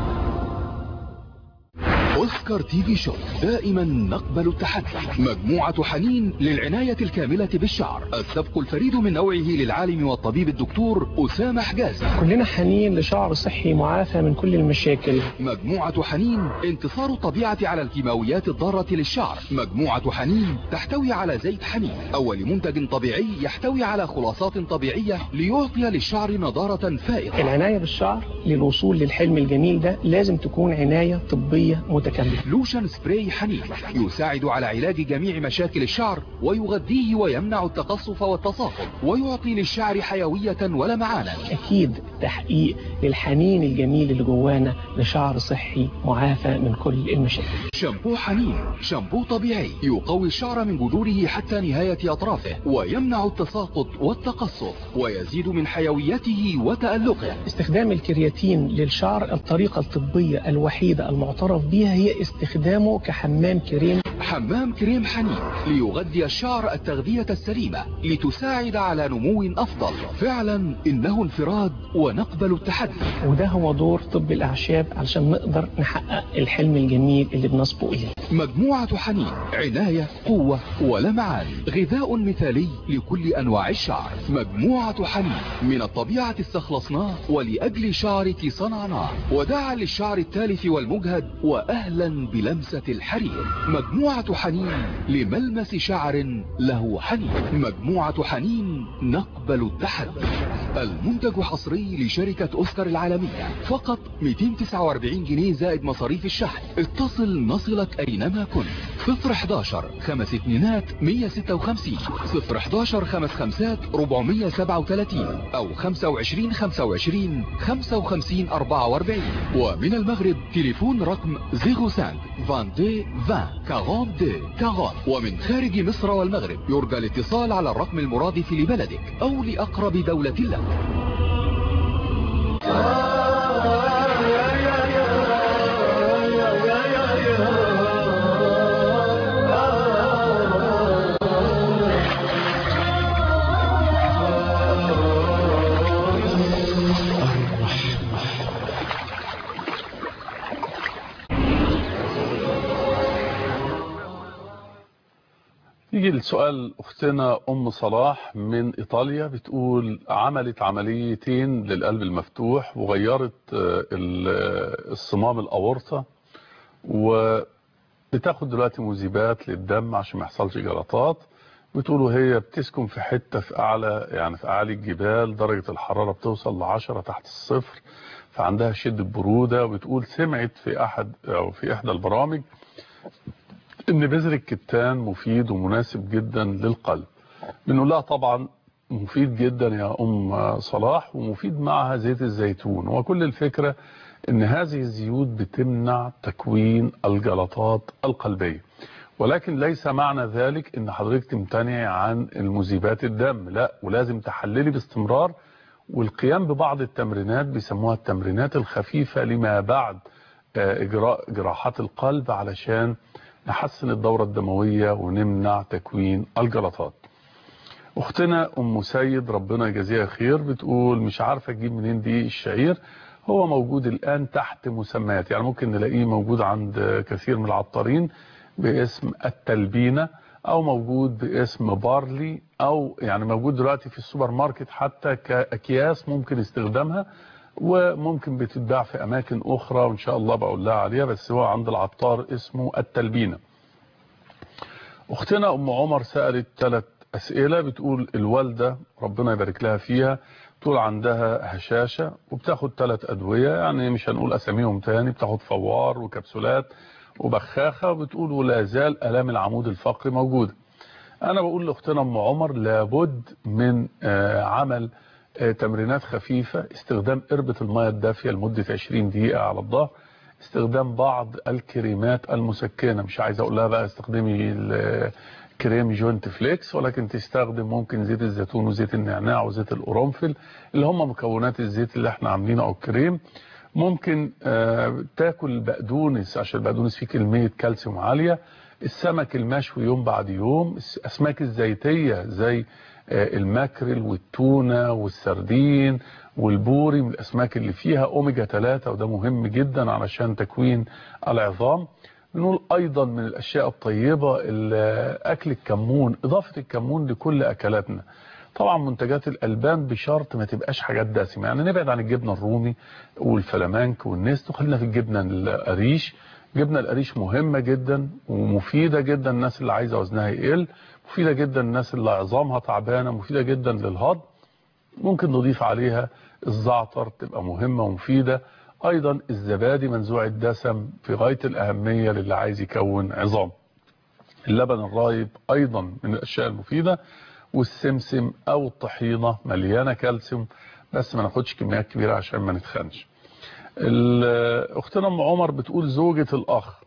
أوسكار تي في شو، دائما نقبل التحدي. مجموعة حنين للعناية الكاملة بالشعر، السبق الفريد من نوعه للعالم والطبيب الدكتور أسامة حجازي.
كلنا حنين لشعر صحي معافى من كل المشاكل.
مجموعة حنين انتصار الطبيعة على الكيماويات الضارة للشعر. مجموعة حنين تحتوي على زيت حنين، أول منتج طبيعي يحتوي على خلاصات طبيعية ليعطي للشعر نضارة فائقة.
العناية بالشعر للوصول للحلم الجميل ده لازم تكون عناية طبية متكاملة.
لوشن سبراي حنين يساعد على علاج جميع مشاكل الشعر ويغذيه ويمنع التقصف والتصاقم ويعطي للشعر حيوية ولمعانا.
أكيد تحقيق للحنين الجميل اللي جوانا لشعر صحي معافى من كل المشاكل.
شامبو حنين، شامبو طبيعي يقوي الشعر من جذوره حتى نهاية أطرافه ويمنع التساقط والتقصف ويزيد من حيويته وتألقه.
استخدام الكرياتين للشعر الطريقة الطبية الوحيدة المعترف بها هي استخدامه كحمام كريم.
حمام كريم حنين ليغذي الشعر التغذية السليمة لتساعد على نمو أفضل. فعلا إنه انفراد ونقبل التحدي،
وده هو دور طب الأعشاب علشان نقدر نحقق الحلم الجميل اللي بنصبو إليه.
مجموعة حنين، عناية، قوة ولمعان، غذاء مثالي لكل أنواع الشعر. مجموعة حنين من الطبيعة استخلصناه ولأجل شعرك صنعناه، وداعا للشعر التالف والمجهد وأهلا بلمسة الحرير. مجموعة حنين لملمس شعر له حنين. مجموعة حنين نقبل التحدي. المنتج حصري لشركة أوسكار العالمية، فقط مئتين وتسعة وأربعين جنيه زائد مصاريف الشحن. اتصل نصلك أينما كنت. صفر حداشر خمس اتنينات مية ستة وخمسين، صفر حداشر خمس خمسات أربعمية سبعة وتلاتين أو خمسة وعشرين خمسة وعشرين خمسة وخمسين أربعة وأربعين. ومن المغرب تليفون رقم صفر خمسة اثنين عشرين أربعين أربعين. ومن خارج مصر والمغرب يرجى الاتصال على الرقم المرادف لبلدك أو لأقرب دولة لك.
يجي السؤال أختنا أم صلاح من إيطاليا، بتقول عملت عمليتين للقلب المفتوح وغيرت الصمام الأورطة وبتاخد دلوقتي مذيبات للدم عشان ما يحصلش جلطات. بتقولوا هي بتسكن في حتة في أعلى يعني في أعلى الجبال، درجة الحرارة بتوصل لعشرة تحت الصفر، فعندها شدة برودة. وبتقول سمعت في أحد أو في إحدى البرامج ان بذر الكتان مفيد ومناسب جدا للقلب. بنقول لها طبعا مفيد جدا يا ام صلاح، ومفيد معها زيت الزيتون. وكل الفكرة ان هذه الزيوت بتمنع تكوين الجلطات القلبية، ولكن ليس معنى ذلك ان حضرتك تمتنعي عن المذيبات الدم، لا، ولازم تحللي باستمرار. والقيام ببعض التمرينات بيسموها التمرينات الخفيفة لما بعد اجراء جراحات القلب علشان نحسن الدورة الدموية ونمنع تكوين الجلطات. اختنا ام سيد ربنا يجزيها خير بتقول مش عارفة تجيب منين دي الشعير. هو موجود الآن تحت مسميات، يعني ممكن نلاقيه موجود عند كثير من العطارين باسم التلبينة، او موجود باسم بارلي، او يعني موجود دلوقتي في السوبر ماركت حتى كأكياس ممكن استخدامها، وممكن بتتباع في اماكن اخرى وان شاء الله بقول لها عليها، بس هو عند العطار اسمه التلبينة. اختنا ام عمر سألت ثلاث اسئلة. بتقول الوالدة ربنا يبارك لها فيها، بتقول عندها هشاشة وبتاخد ثلاث ادوية، يعني مش هنقول اساميهم تاني، بتاخد فوار وكبسولات وبخاخة، وبتقول ولا زال الام العمود الفقري موجودة. انا بقول لاختنا ام عمر لابد من عمل تمرينات خفيفة، استخدام قربة المياه الدافية لمدة عشرين دقيقة على الظهر، استخدام بعض الكريمات المسكنة. مش عايز اقول لها بقى استخدمي الكريم جوينت فليكس، ولكن تستخدم ممكن زيت الزيتون وزيت النعناع وزيت القرنفل اللي هم مكونات الزيت اللي احنا عاملينه او الكريم. ممكن آه تاكل البقدونس عشان البقدونس فيه كمية كالسيوم عالية. السمك المشوي يوم بعد يوم، الأسماك الزيتية زي الماكريل والتونة والسردين والبوري من الأسماك اللي فيها أوميجا ثلاثة، وده مهم جدا علشان تكوين العظام. نقول أيضا من الأشياء الطيبة أكل الكمون، إضافة الكمون لكل أكلاتنا. طبعا منتجات الألبان بشرط ما تبقاش حاجات دسمة، يعني نبعد عن الجبنة الرومي والفلامانك والنستو، خلينا في الجبنة القريش. جبنة القريش مهمة جدا ومفيدة جدا الناس اللي عايزة وزنها يقل، مفيدة جدا الناس اللي عظامها تعبانة، مفيدة جدا للهضم. ممكن نضيف عليها الزعتر، تبقى مهمة ومفيدة. ايضا الزبادي منزوع الدسم في غاية الاهمية للي عايز يكون عظام. اللبن الرايب ايضا من الاشياء المفيدة، والسمسم او الطحينة مليانة كالسيوم، بس ما ناخدش كميات كبيرة عشان ما نتخنش. اختنا ام عمر بتقول زوجة الاخ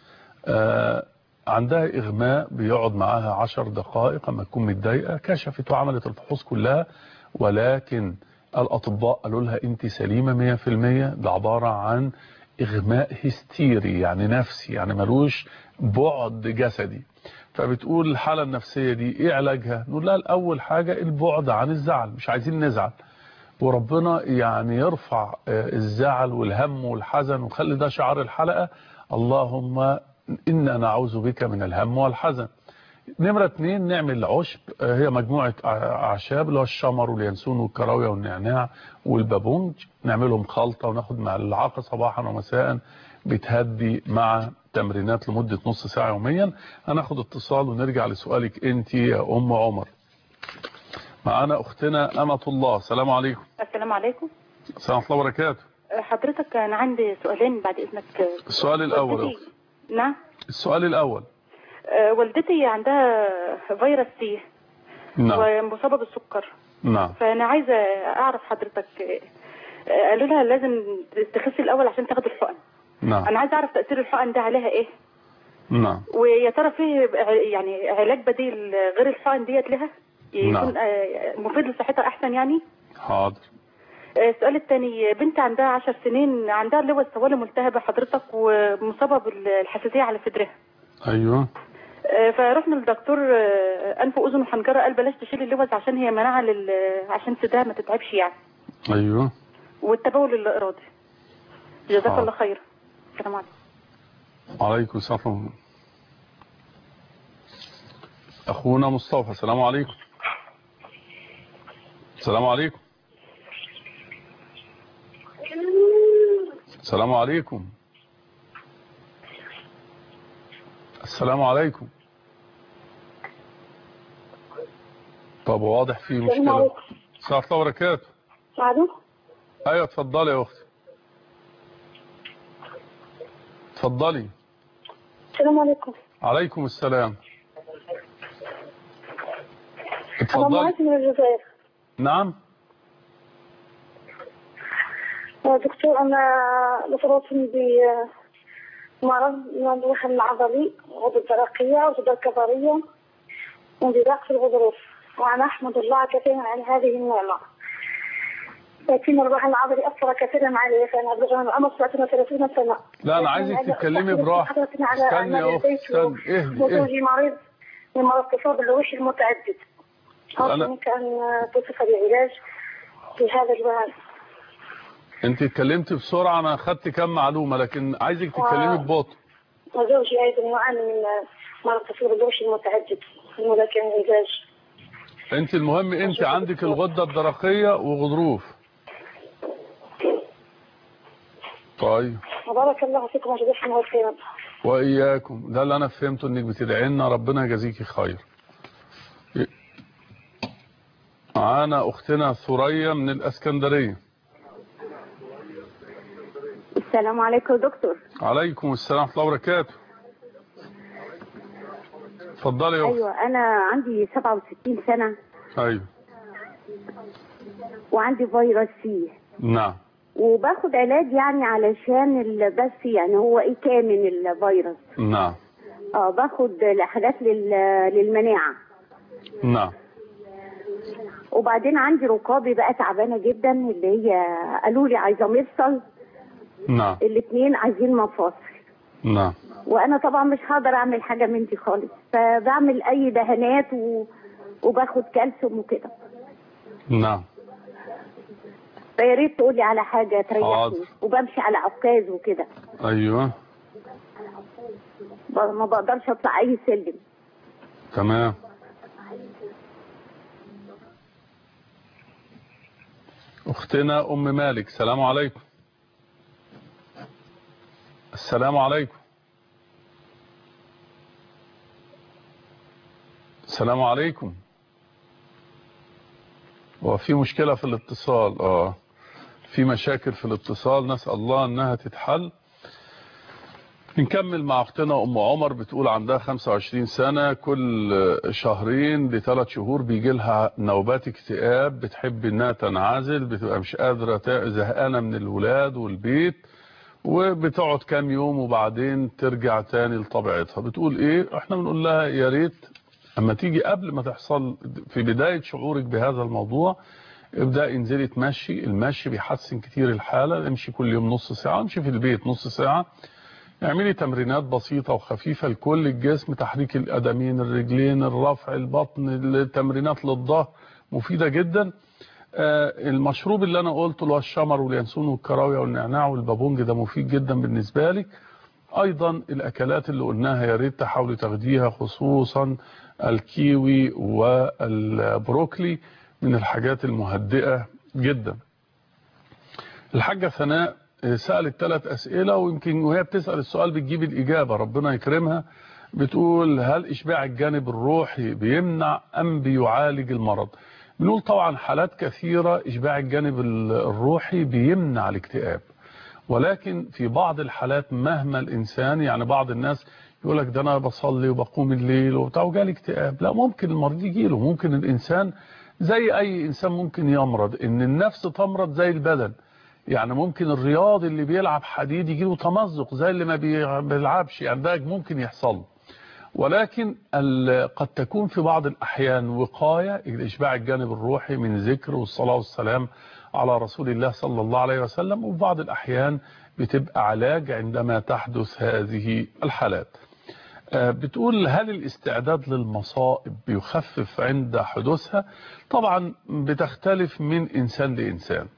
آه عندها اغماء، بيقعد معاها عشر دقائق اما تكون متضايقة، كشفت وعملت الفحوص كلها، ولكن الاطباء قالوا لها انت سليمة مية في المية، ده عبارة عن اغماء هستيري يعني نفسي، يعني ملوش بعد جسدي. فبتقول الحالة النفسية دي ايه علاجها؟ نقول لها الاول حاجة البعد عن الزعل، مش عايزين نزعل، وربنا يعني يرفع الزعل والهم والحزن، وخلي ده شعار الحلقة، اللهم إنا نعوذ بك من الهم والحزن. نمرة اتنين نعمل عشب، هي مجموعة أعشاب اللي هو الشمر واليانسون والكراوية والنعناع والبابونج، نعملهم خلطة وناخد مع العقل صباحا ومساء، بتهدي مع تمرينات لمدة نص ساعة يوميا. هناخد اتصال ونرجع لسؤالك انت يا أم عمر. معانا أختنا أمة الله. السلام عليكم.
السلام عليكم.
السلام ورحمة الله وبركاته.
حضرتك أنا عندي سؤالين بعد إذنك.
السؤال الأول يا أختي.
نعم.
السؤال الأول.
أه والدتي عندها فيروس سي.
نعم.
ومصابة بالسكر.
نعم.
فأنا عايزة أعرف حضرتك، قالوا لها لازم تخسي الأول عشان تاخد الحقن.
نعم.
أنا عايزة أعرف تأثير الحقن ده عليها إيه؟
نعم.
ويا ترى فيه يعني علاج بديل غير الحقن ديت لها؟ يكون
نعم.
مفيد لصحتها أحسن يعني؟
حاضر.
السؤال الثاني، بنت عندها عشر سنين، عندها اللوز السوالة ملتهبة حضرتك، ومصابة بالحساسية على صدرها.
ايوه.
فرحنا للدكتور انف واذن وحنجره، قال بلاش تشيل اللوز عشان هي مناعه لل عشان صدرها ما تتعبش يعني.
ايوه.
والتبول اللا ارادي. جزاك الله خير. السلام عليكم.
وعليكم السلام. اخونا مصطفى. السلام عليكم. السلام عليكم. السلام عليكم. السلام عليكم. طب واضح في مشكلة. السلام عليكم. السلام عليكم وبركاته.
الو.
ايوه اتفضلي يا اختي. اتفضلي.
السلام عليكم.
عليكم السلام.
اتفضلي. انا معاذ من الجزائر.
نعم.
دكتور انا مصابة بمرض الوهن العضلي، غدة درقية وغدة كظرية وانزلاق في الغضروف، وانا احمد الله كثيرا على هذه النعمة، لكن الوهن العضلي اثر كثيرا علي، فانا ابلغ من العمر سبعة وثلاثين سنة.
لا انا عايزك تتكلمي براحة. استني يا اختي استني. اهدي.
وزوجي مريض من مرض تصاب الوش المتعدد. أنا كان تصف بعلاج في هذا الوهن.
انت اتكلمتي بسرعة، انا اخدت كم معلومة، لكن عايزك تتكلمي ببطء.
وزوجي ايضا يعاني من مرض تصوير الوش المتعدد، ولكن علاج.
انت المهم انت عندك الغدة الدرقية وغضروف. طيب.
بارك الله فيكم وجزاكم الله خيرا.
واياكم، ده اللي انا فهمته، انك بتدعي لنا ربنا يجازيكي خير. معانا اختنا ثريا من الاسكندرية.
السلام عليكم يا دكتور.
عليكم السلام ورحمة الله وبركاته. اتفضلي يا اختي.
ايوه انا عندي سبعة وستين سنة.
ايوه.
وعندي فيروس سي.
نعم.
وباخد علاج يعني علشان بس يعني هو ايه كامن الفيروس.
نعم.
اه باخد حاجات للمناعة.
نعم.
وبعدين عندي رقابي بقى تعبانة جدا، اللي هي قالوا لي عايزة مفصل.
نعم.
الاثنين عايزين مفاصل.
نعم.
وانا طبعا مش هقدر اعمل حاجه من دي خالص، فبعمل اي دهانات و... وباخد كالسيوم وكده.
نعم.
فيا ريت تقولي على حاجه تريحني.
حاضر.
وبمشي على عكاز وكده.
ايوه
ما بقدرش اطلع اي سلم.
تمام. اختنا ام مالك، السلام عليكم. السلام عليكم. السلام عليكم. وفي مشكلة في الاتصال. اه في مشاكل في الاتصال، نسأل الله انها تتحل. نكمل مع اختنا ام عمر، بتقول عندها خمسة وعشرين سنة، كل شهرين لثلاث شهور بيجي لها نوبات اكتئاب، بتحب انها تنعزل، بتبقى مش قادرة، زهقانة من الولاد والبيت، وبتقعد كام يوم وبعدين ترجع تاني لطبيعتها. بتقول ايه؟ احنا بنقول لها يا ريت اما تيجي قبل ما تحصل في بداية شعورك بهذا الموضوع ابدأ انزلي تمشي. المشي بيحسن كتير الحالة. امشي كل يوم نص ساعة، امشي في البيت نص ساعة، اعملي تمرينات بسيطة وخفيفة لكل الجسم، تحريك القدمين، الرجلين، الرفع، البطن، التمرينات للظهر مفيدة جدا. المشروب اللي انا قلته اللي هو الشمر واليانسون والكراوية والنعناع والبابونج ده مفيد جدا بالنسبة لك. ايضا الاكلات اللي قلناها يا ريت تحاولي تاخديها، خصوصا الكيوي والبروكلي من الحاجات المهدئة جدا. الحاجة ثناء سألت ثلاث أسئلة، ويمكن وهي بتسأل السؤال بتجيب الإجابة، ربنا يكرمها. بتقول هل إشباع الجانب الروحي بيمنع أم بيعالج المرض؟ بنقول طبعا حالات كثيرة إشباع الجانب الروحي بيمنع الاكتئاب، ولكن في بعض الحالات مهما الإنسان، يعني بعض الناس يقول لك ده أنا بصلي وبقوم الليل وبتاع وجالي اكتئاب، لا، ممكن المريض يجيله، ممكن الإنسان زي أي إنسان ممكن يمرض، إن النفس تمرض زي البدن. يعني ممكن الرياضي اللي بيلعب حديد يجيله تمزق زي اللي ما بيلعبش، يعني ده ممكن يحصل. ولكن قد تكون في بعض الأحيان وقاية، إشباع الجانب الروحي من ذكر والصلاة والسلام على رسول الله صلى الله عليه وسلم، وفي بعض الأحيان بتبقى علاج عندما تحدث هذه الحالات. بتقول هل الاستعداد للمصائب بيخفف عند حدوثها؟ طبعا بتختلف من إنسان لإنسان.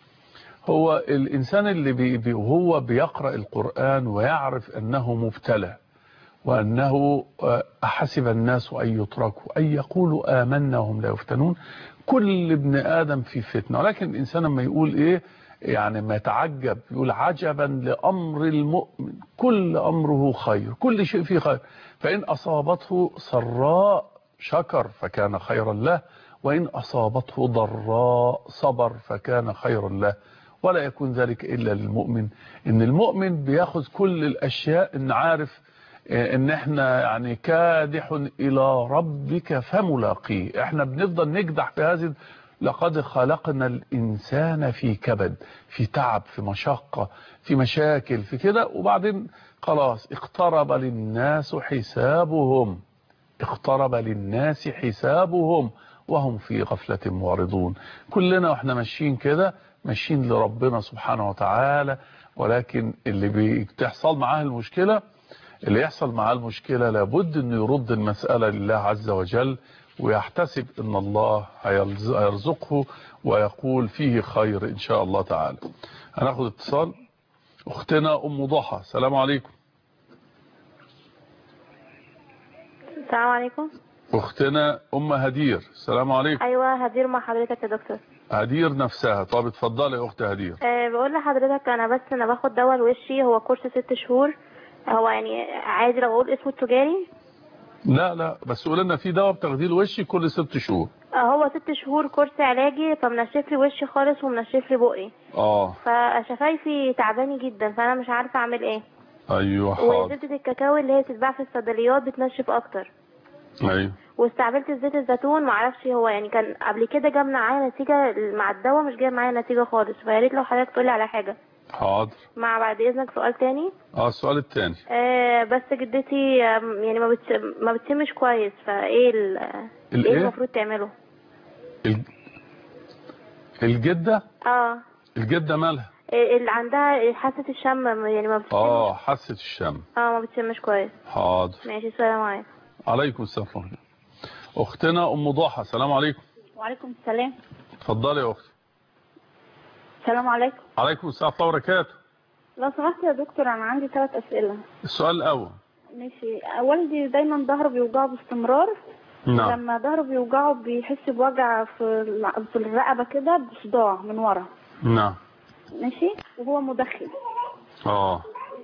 هو الإنسان اللي بي وهو بيقرأ القرآن ويعرف أنه مبتلى، وأنه أحسب الناس أن يتركوا أن يقولوا آمنا وهم لا يفتنون، كل ابن آدم في فتنة. ولكن الإنسان لما يقول إيه، يعني ما يتعجب، يقول عجبا لأمر المؤمن كل أمره خير، كل شيء فيه خير، فإن أصابته سراء شكر فكان خيرا له، وإن أصابته ضراء صبر فكان خيرا له، ولا يكون ذلك إلا للمؤمن. إن المؤمن بياخذ كل الأشياء، إن عارف إن إحنا يعني كادح إلى ربك فملاقيه، إحنا بنفضل نجدح في هذه. لقد خلقنا الإنسان في كبد، في تعب، في مشقة، في مشاكل، في كده، وبعدين خلاص اقترب للناس حسابهم، اقترب للناس حسابهم وهم في غفلة معرضون. كلنا واحنا ماشيين كده ماشيين لربنا سبحانه وتعالى، ولكن اللي بتحصل معاه المشكلة، اللي يحصل معاه المشكلة لابد انه يرد المسألة لله عز وجل، ويحتسب ان الله هيرزقه ويقول فيه خير ان شاء الله تعالى. هناخد اتصال. اختنا ام ضحى، السلام عليكم.
السلام عليكم.
اختنا ام هدير، السلام عليكم.
ايوه هدير مع حضرتك يا دكتور.
هدير نفسها. طب اتفضلي يا اخت هدير.
أه بقول لحضرتك انا بس انا باخد دواء لوشي، هو كورس ست شهور، هو يعني عادي لو اقول اسمه التجاري؟
لا لا، بس قول لنا في دواء بتاخديه لوشي كل ست شهور.
أه هو ست شهور كورس علاجي، فمنشف لي وشي خالص ومنشف لي بقي.
اه
فشفايفي تعباني جدا، فانا مش عارفه اعمل ايه.
ايوه حاضر.
وزبده الكاكاو اللي هي بتتباع في الصيدليات بتنشف اكتر.
ايوه.
واستعملت زيت الزيتون، معرفش هو يعني كان قبل كده جاب معايا نتيجه، مع الدواء مش جايب معايا نتيجه خالص، فيا ريت لو حضرتك تقولي على حاجه.
حاضر.
مع بعد اذنك سؤال تاني.
اه السؤال التاني.
آه بس جدتي يعني ما بت... ما بتسمش كويس، فايه ال... ايه المفروض تعمله؟
ال... الجده.
اه
الجده مالها؟
اللي عندها حاسة الشم يعني ما بتشمش.
اه حاسة الشم.
اه ما بتشمش كويس.
حاضر.
ماشي السلام عليكم.
عليكم السلام ورحمة الله. اختنا ام ضحى السلام عليكم.
وعليكم السلام.
اتفضلي يا اختي.
السلام عليكم.
عليكم السلام ورحمة الله وبركاته.
لو سمحت يا دكتور انا عندي ثلاث اسئله.
السؤال الاول.
ماشي. والدي دايما ظهره بيوجعه باستمرار.
نعم.
لما ظهره بيوجعه بيحس بوجع في في الرقبه كده بصداع من ورا.
نعم.
ماشي. وهو مدخن.
اه.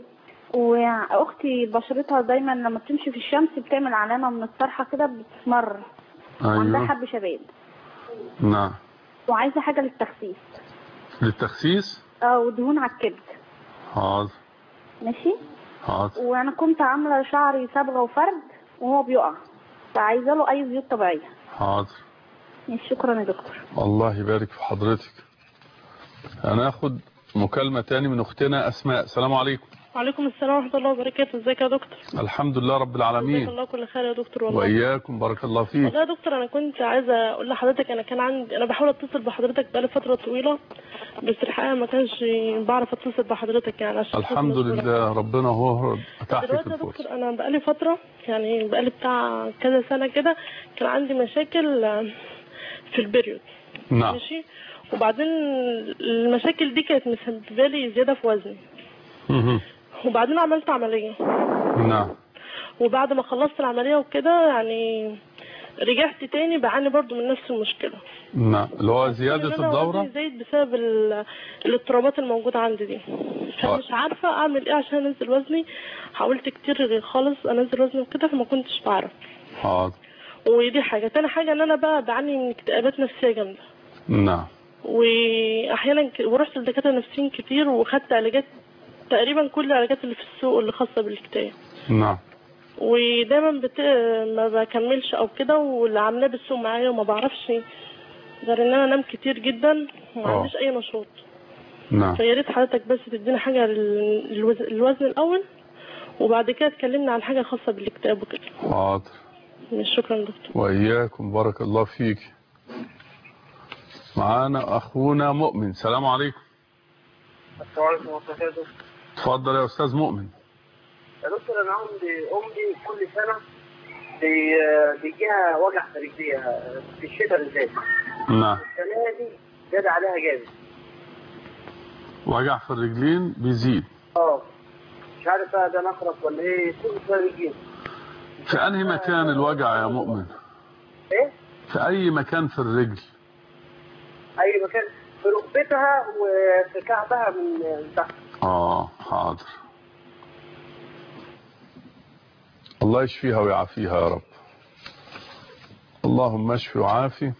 واختي بشرتها دايما لما بتمشي في الشمس بتعمل علامه من الطرحه كده بتسمر.
ايوه.
وعندها حب شباب.
نعم.
وعايزه حاجه للتخسيس.
للتخسيس؟
اه ودهون على الكبد.
حاضر.
ماشي.
حاضر.
وانا كنت عامله شعري صبغه وفرد وهو بيقع فعايزه له اي زيوت طبيعيه.
حاضر.
شكرا يا دكتور.
الله يبارك في حضرتك. هناخد مكالمه تاني من اختنا اسماء. السلام عليكم.
وعليكم السلام ورحمه الله وبركاته. ازيك يا دكتور؟
الحمد لله رب العالمين.
جزاك الله كل خير يا دكتور. والله
واياكم بارك الله فيك.
والله يا دكتور انا كنت عايزه اقول لحضرتك انا كان عندي انا بحاول اتصل بحضرتك بقالي فتره طويله بس الحقيقه ما كانش بعرف اتصل بحضرتك يعني عشان
الحمد لله ربنا هو اتاح لك
دلوقتي يا دكتور انا بقالي فتره يعني بقالي بتاع كذا سنه كده كان عندي مشاكل في البريود.
نعم.
ماشي. وبعدين المشاكل دي كانت مسببه لي زياده في وزني.
اها.
وبعدين عملت عمليه.
نعم.
وبعد ما خلصت العمليه وكده يعني رجعت تاني بعاني برضو من نفس المشكله.
نعم اللي هو زياده الدوره.
زايد بسبب الاضطرابات الموجوده عندي دي. فمش عارفه اعمل ايه عشان انزل وزني. حاولت كتير خالص انزل وزني وكده فما كنتش بعرف.
حاضر.
ودي حاجه تاني حاجه ان انا بقى بعاني من اكتئابات نفسيه جامده.
نعم.
واحيانا ك... ورحت لدكاتره نفسيين كتير وخدت علاجات تقريبا كل العلاجات اللي في السوق اللي خاصه بالاكتئاب.
نعم.
ودايما بت... ما بكملش او كده واللي عاملاه بالسوق معايا وما بعرفش غير ان انا انام كتير جدا وما عنديش اي نشاط.
نعم.
فيا ريت حضرتك بس تدينا حاجه للوزن الوزن الاول وبعد كده اتكلمنا عن حاجه خاصه بالاكتئاب وكده.
حاضر.
شكرا دكتور.
واياكم بارك الله فيك. معانا اخونا مؤمن. السلام عليكم.
السلام عليكم ورحمه الله وبركاته.
اتفضل يا استاذ مؤمن.
يا دكتور انا عندي امي كل سنه بيجيها وجع في رجليها في الشتاء بالذات.
نعم.
السنه دي زاد عليها جامد.
وجع في الرجلين بيزيد.
اه مش عارف بقى ده نخرس ولا ايه كل شويه بيجي.
في انهي مكان الوجع يا مؤمن؟
ايه؟
في اي مكان في الرجل؟
اي مكان في ركبتها وفي كعبها من تحت.
اه حاضر. الله يشفيها ويعافيها يا رب. اللهم اشفي وعافي.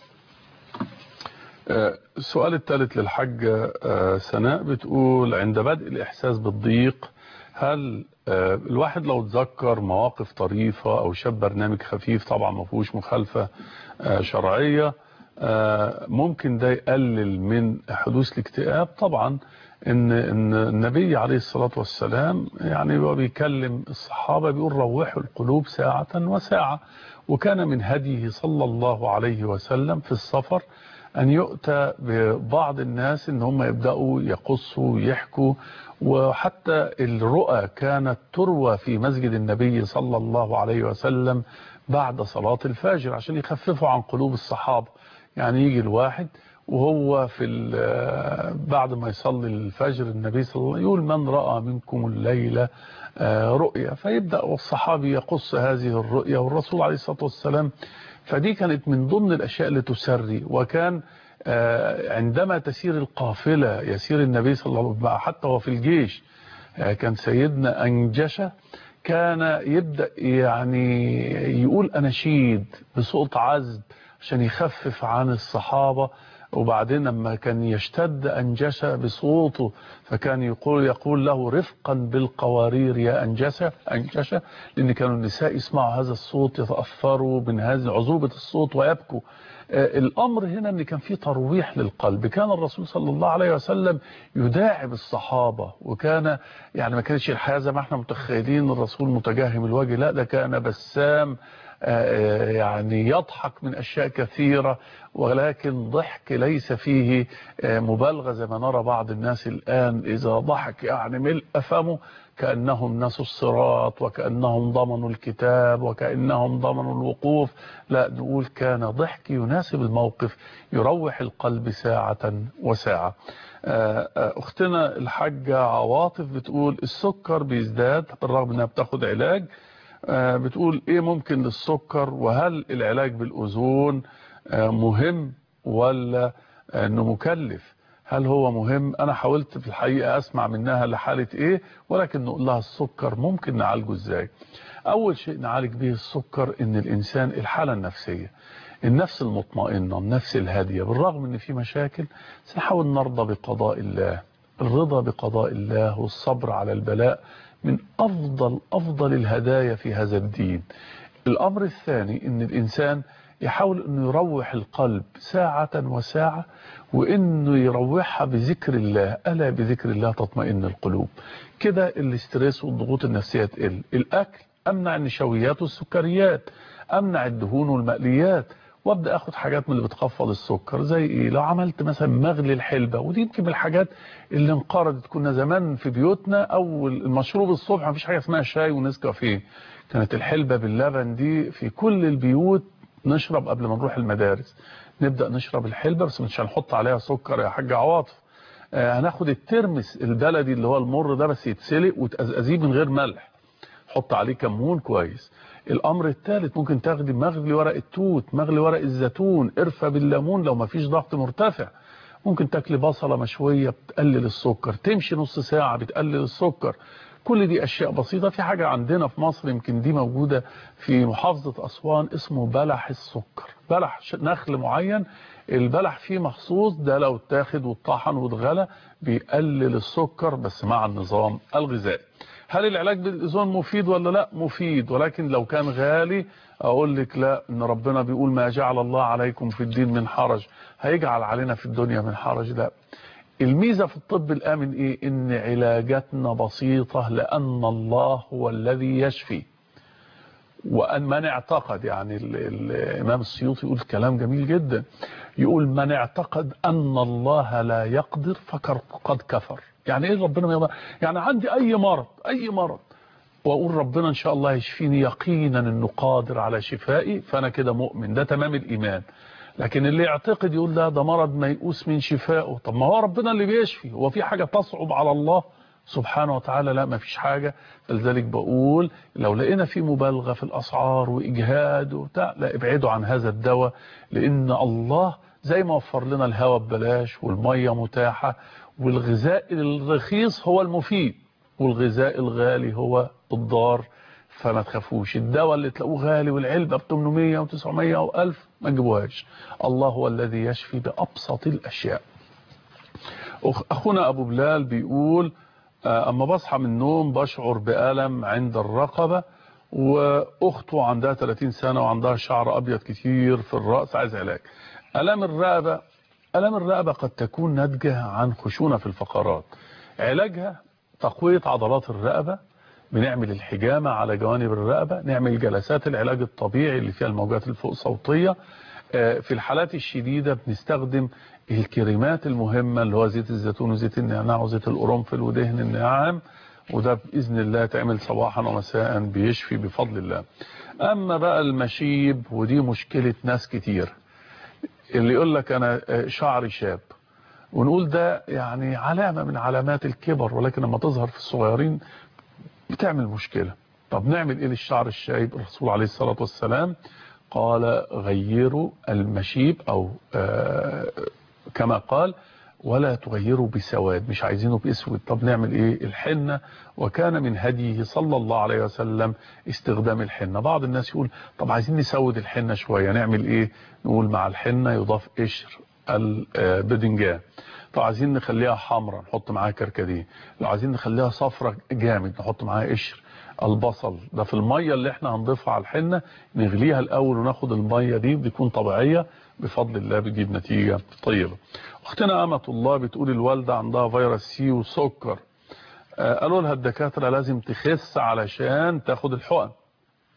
آه السؤال الثالث للحاجة آه سناء بتقول عند بدء الإحساس بالضيق هل آه الواحد لو تذكر مواقف طريفة أو شاف برنامج خفيف طبعا ما فيهوش مخالفة آه شرعية آه ممكن ده يقلل من حدوث الاكتئاب؟ طبعا ان ان النبي عليه الصلاة والسلام يعني هو بيكلم الصحابة بيقول روحوا القلوب ساعة وساعة، وكان من هديه صلى الله عليه وسلم في السفر أن يؤتى ببعض الناس ان هم يبدأوا يقصوا يحكوا، وحتى الرؤى كانت تروى في مسجد النبي صلى الله عليه وسلم بعد صلاة الفجر عشان يخففوا عن قلوب الصحابة. يعني يجي الواحد وهو في بعد ما يصلي الفجر النبي صلى الله عليه وسلم يقول من رأى منكم الليلة رؤيا، فيبدأ والصحابي يقص هذه الرؤيا والرسول عليه الصلاة والسلام. فدي كانت من ضمن الأشياء اللي تسري. وكان عندما تسير القافلة يسير النبي صلى الله عليه وسلم حتى هو في الجيش كان سيدنا أنجشة كان يبدأ يعني يقول أناشيد بصوت عذب عشان يخفف عن الصحابة. وبعدين لما كان يشتد أنجشة بصوته فكان يقول يقول له رفقا بالقوارير يا أنجشة أنجشة، لأن كانوا النساء يسمعوا هذا الصوت يتأثروا من هذه عذوبة الصوت ويبكوا. الأمر هنا أن كان فيه ترويح للقلب. كان الرسول صلى الله عليه وسلم يداعب الصحابة، وكان يعني ما كانش الحياة زي ما احنا متخيلين الرسول متجهم الوجه، لا ده كان بسام يعني يضحك من أشياء كثيرة، ولكن ضحك ليس فيه مبالغة زي ما نرى بعض الناس الآن إذا ضحك يعني ملء فمه كأنهم نسوا الصراط وكأنهم ضمنوا الكتاب وكأنهم ضمنوا الوقوف. لا، نقول كان ضحك يناسب الموقف يروح القلب ساعة وساعة. أختنا الحاجة عواطف بتقول السكر بيزداد بالرغم أنها بتاخد علاج. بتقول إيه ممكن للسكر، وهل العلاج بالأوزون مهم ولا أنه مكلف؟ هل هو مهم؟ أنا حاولت في الحقيقة أسمع منها لحالة إيه، ولكن نقول لها السكر ممكن نعالجه إزاي. أول شيء نعالج به السكر إن الإنسان الحالة النفسية، النفس المطمئنة، النفس الهادية، بالرغم إن في مشاكل سنحاول نرضى بقضاء الله. الرضا بقضاء الله والصبر على البلاء من أفضل أفضل الهدايا في هذا الدين. الأمر الثاني إن الإنسان يحاول أنه يروح القلب ساعة وساعة، وأنه يروحها بذكر الله. ألا بذكر الله تطمئن القلوب. كده الاسترس والضغوط النفسية تقل. الأكل أمنع النشويات والسكريات، أمنع الدهون والمقليات، وابدا اخد حاجات من اللي بتخفض السكر. زي ايه؟ لو عملت مثلا مغلي الحلبة، ودي يمكن من الحاجات اللي انقرضت. كنا زمان في بيوتنا او المشروب الصبح مفيش حاجه اسمها شاي ونسكافيه، كانت الحلبة باللبن دي في كل البيوت نشرب قبل ما نروح المدارس. نبدا نشرب الحلبة بس مش هنحط عليها سكر يا حاج عواطف. آه هناخد الترمس البلدي اللي هو المر ده بس يتسلق وتقزقزيه من غير ملح، حط عليه كمون كويس. الامر الثالث ممكن تاخدي مغلي ورق التوت، مغلي ورق الزيتون، قرفة بالليمون لو ما فيش ضغط مرتفع. ممكن تاكلي بصلة مشوية بتقلل السكر، تمشي نص ساعة بتقلل السكر. كل دي اشياء بسيطة. في حاجة عندنا في مصر يمكن دي موجودة في محافظة اسوان اسمه بلح السكر، بلح نخل معين البلح فيه مخصوص، ده لو اتاخد واتطحن واتغلى بيقلل السكر بس مع النظام الغذائي. هل العلاج بالاوزون مفيد ولا لا؟ مفيد، ولكن لو كان غالي اقول لك لا، ان ربنا بيقول ما جعل الله عليكم في الدين من حرج، هيجعل علينا في الدنيا من حرج؟ لا. الميزة في الطب الآمن ايه؟ ان علاجاتنا بسيطة لان الله هو الذي يشفي. وان من اعتقد، يعني الامام السيوطي يقول كلام جميل جدا، يقول من اعتقد ان الله لا يقدر فقد كفر. يعني ايه ربنا ما يقدر؟ يعني عندي اي مرض اي مرض واقول ربنا ان شاء الله يشفيني يقينا انه قادر على شفائي، فانا كده مؤمن، ده تمام الايمان. لكن اللي يعتقد يقول لا ده مرض ميؤوس من شفائه، طب ما هو ربنا اللي بيشفي، هو في حاجة تصعب على الله سبحانه وتعالى؟ لا، ما فيش حاجة. فلذلك بقول لو لقينا في مبالغة في الاسعار واجهاد وبتاع، لا ابعدوا عن هذا الدواء، لان الله زي ما وفر لنا الهواء ببلاش والمية متاحة، والغذاء الرخيص هو المفيد والغذاء الغالي هو الضار. فما تخافوش، الدواء اللي تلاقوه غالي والعلبة ب ثمانمية وتسعمية او ألف ما تجيبوهاش. الله هو الذي يشفي بأبسط الأشياء. أخونا أبو بلال بيقول أما بصحى من النوم بشعر بألم عند الرقبة، وأخته عندها ثلاثين سنة وعندها شعر أبيض كتير في الرأس، عايز علاج. ألم الرقبة ألم الرقبة قد تكون ناتجة عن خشونة في الفقرات. علاجها تقوية عضلات الرقبة، بنعمل الحجامة على جوانب الرقبة، نعمل جلسات العلاج الطبيعي اللي فيها الموجات الفوق صوتية. في الحالات الشديدة بنستخدم الكريمات المهمة اللي هو زيت الزيتون وزيت النعناع وزيت القرنفل ودهن النعام، وده بإذن الله تعمل صباحا ومساء بيشفي بفضل الله. أما بقى المشيب، ودي مشكلة ناس كتير، اللي يقول لك أنا شعري شاب، ونقول ده يعني علامة من علامات الكبر، ولكن لما تظهر في الصغيرين بتعمل مشكلة. طب نعمل ايه للشعر الشايب؟ الرسول عليه الصلاة والسلام قال غيروا المشيب، او آه كما قال ولا تغيروا بسواد، مش عايزينه باسود. طب نعمل ايه؟ الحنة. وكان من هديه صلى الله عليه وسلم استخدام الحنة. بعض الناس يقول طب عايزين نسود الحنة شوية، نعمل ايه؟ نقول مع الحنة يضاف قشر البدنجان. لو عايزين نخليها حمراء نحط معاها كركديه، لو عايزين نخليها صفرة جامد نحط معاها قشر البصل. ده في المية اللي احنا هنضيفها على الحنة نغليها الاول وناخد المية دي، بتكون طبيعية بفضل الله، بتجيب نتيجة طيبة. اختنا أمة الله بتقول الوالدة عندها فيروس سي وسكر، آه قالوا لها الدكاترة لازم تخس علشان تاخد الحقن.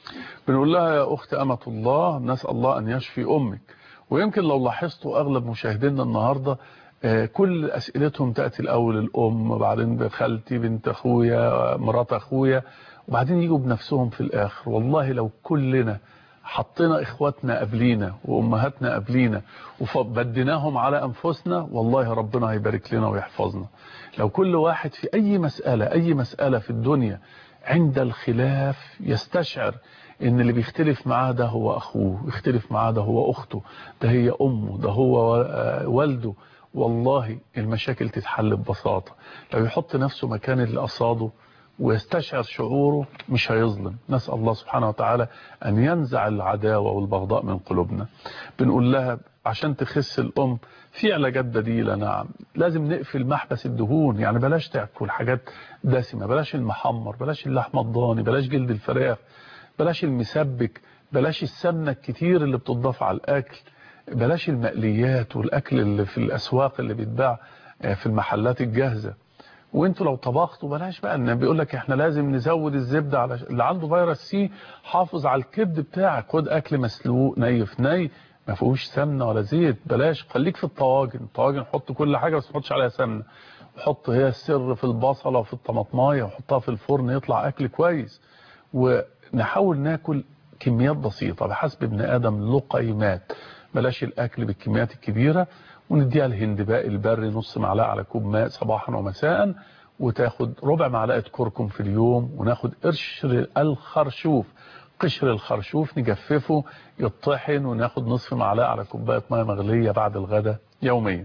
بنقول لها يا أخت أمة الله نسأل الله أن يشفي أمك. ويمكن لو لاحظتوا أغلب مشاهدينا النهاردة كل أسئلتهم تأتي الأول الأم، وبعدين خالتي، بنت أخويا، مرات أخويا، وبعدين يجوا بنفسهم في الآخر. والله لو كلنا حطينا إخواتنا قبلينا وأمهاتنا قبلينا وبديناهم على أنفسنا، والله ربنا هيبارك لنا ويحفظنا. لو كل واحد في أي مسألة أي مسألة في الدنيا عند الخلاف يستشعر ان اللي بيختلف معاه ده هو اخوه، يختلف معاه ده هو اخته، ده هي امه، ده هو والده، والله المشاكل تتحل ببساطة. لو يحط نفسه مكان اللي قصاده ويستشعر شعوره مش هيظلم. نسأل الله سبحانه وتعالى أن ينزع العداوة والبغضاء من قلوبنا. بنقول لها عشان تخس الأم في علاجات بديلة. نعم، لازم نقفل محبس الدهون، يعني بلاش تاكل حاجات دسمة، بلاش المحمر، بلاش اللحمة الضاني، بلاش جلد الفراخ، بلاش المسبك، بلاش السمنة الكتير اللي بتضاف على الأكل، بلاش المقليات والأكل اللي في الأسواق اللي بيتباع في المحلات الجاهزة. وانتوا لو طبختوا بلاش بقى، ان بيقول لك احنا لازم نزود الزبده على اللي عنده فيروس سي. حافظ على الكبد بتاعك، خد اكل مسلوق ني في ني ما فيهوش سمنه ولا زيت. بلاش، خليك في الطواجن، الطواجن حط كل حاجه بس ما تحطش عليها سمنه. حط هي السر في البصله وفي الطماطمايه وحطها في الفرن يطلع اكل كويس. ونحاول ناكل كميات بسيطه بحسب ابن ادم لقيمات، بلاش الاكل بالكميات الكبيره. ونديها الهندباء البري نص معلقه على كوب ماء صباحا ومساء، وتاخد ربع معلقه كركم في اليوم. وناخد قشر الخرشوف، قشر الخرشوف نجففه يطحن وناخد نصف معلقه على كوبايه ميه مغليه بعد الغداء يوميا.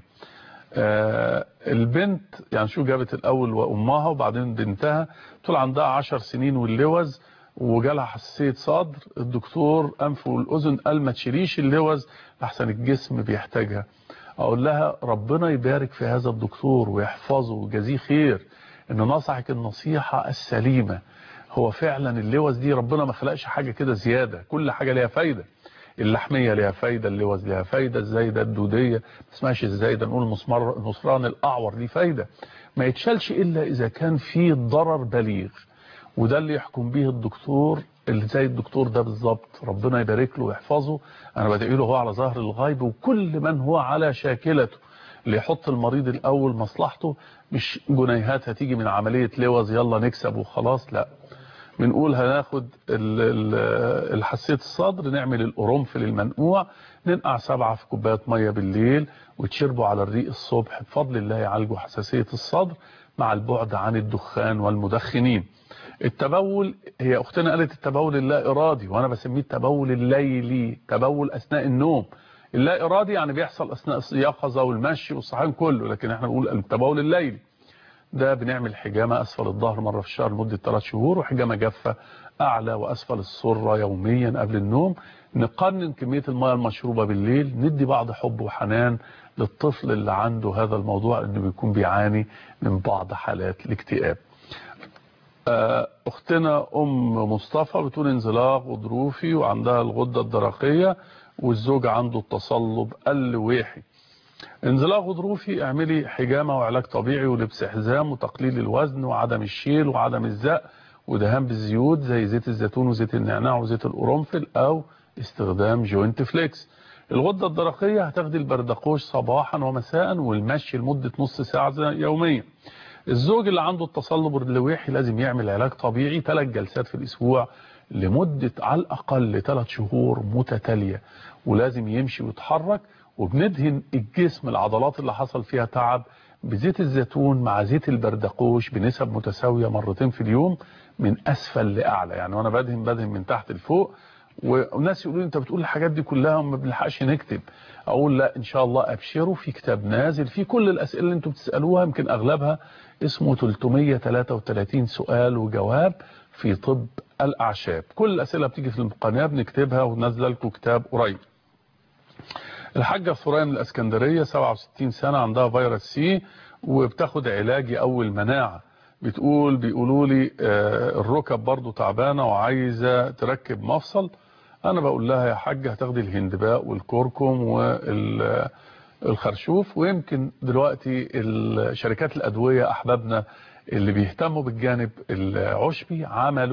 آه البنت يعني شو جابت الاول وامها وبعدين بنتها، طول عندها عشر سنين واللوز وجالها حساسيه صدر. الدكتور انف والاذن قال ما تشيليش اللوز لحسن الجسم بيحتاجها. اقول لها ربنا يبارك في هذا الدكتور ويحفظه ويجازيه خير انه نصحك النصيحة السليمة. هو فعلا اللوز دي ربنا ما خلقش حاجة كده زيادة، كل حاجة ليها فايدة. اللحمية ليها فايدة، اللوز ليها فايدة، الزايدة الدودية ما اسمهاش الزايدة، نقول المسمار المصران الاعور ليه فايدة. ما يتشالش الا اذا كان فيه ضرر بليغ، وده اللي يحكم به الدكتور اللي زي الدكتور ده بالظبط. ربنا يبارك له ويحفظه. انا بدعي له هو على ظهر الغيب وكل من هو على شاكلته، اللي يحط المريض الاول مصلحته، مش جنيهات هتيجي من عملية لوز يلا نكسب وخلاص. لا، بنقول هناخد الحساسية الصدر نعمل القرنفل المنقوع، ننقع سبعة في كوباية مية بالليل وتشربوا على الريق الصبح، بفضل الله يعالجوا حساسية الصدر مع البعد عن الدخان والمدخنين. التبول، هي اختنا قالت التبول اللا ارادي، وانا بسميه التبول الليلي، تبول اثناء النوم. اللا ارادي يعني بيحصل اثناء اليقظه والمشي والصحيان كله، لكن احنا بنقول التبول الليلي. ده بنعمل حجامه اسفل الظهر مره في الشهر لمده ثلاث شهور، وحجامه جافه اعلى واسفل السره يوميا قبل النوم. نقنن كميه المياه المشروبه بالليل، ندي بعض حب وحنان للطفل اللي عنده هذا الموضوع، انه بيكون بيعاني من بعض حالات الاكتئاب. اختنا ام مصطفى بتقول انزلاق غضروفي وعندها الغده الدرقيه والزوج عنده التصلب اللويحي. انزلاق غضروفي اعملي حجامه وعلاج طبيعي ولبس حزام وتقليل الوزن وعدم الشيل وعدم الزق ودهان بالزيوت زي زيت الزيتون وزيت النعناع وزيت القرنفل او استخدام جوينت فليكس. الغده الدرقيه هتاخدي البردقوش صباحا ومساء والمشي لمده نص ساعه يوميا. الزوج اللي عنده التصلب اللويحي لازم يعمل علاج طبيعي ثلاث جلسات في الاسبوع لمدة على الاقل ثلاث شهور متتالية، ولازم يمشي ويتحرك. وبندهن الجسم العضلات اللي حصل فيها تعب بزيت الزيتون مع زيت البردقوش بنسب متساوية مرتين في اليوم من اسفل لاعلى، يعني وانا بدهن بدهن من تحت لفوق. والناس يقولوا لي انت بتقول الحاجات دي كلها وما بنلحقش نكتب. اقول لا، ان شاء الله ابشروا، في كتاب نازل في كل الاسئله اللي انتم بتسالوها، يمكن اغلبها اسمه ثلاثمية وثلاثة وثلاثين سؤال وجواب في طب الاعشاب. كل الاسئله بتيجي في القناه بنكتبها وننزل لكم كتاب قريب. الحاجه ثريا من الاسكندريه سبعة وستين سنه عندها فيروس سي وبتاخد علاج يقوي المناعه. بتقول بيقولوا لي الركب برضو تعبانه وعايزه تركب مفصل. انا بقول لها يا حاجه هتاخدي الهندباء والكركم والخرشوف. ويمكن دلوقتي شركات الادويه احبابنا اللي بيهتموا بالجانب العشبي عملوا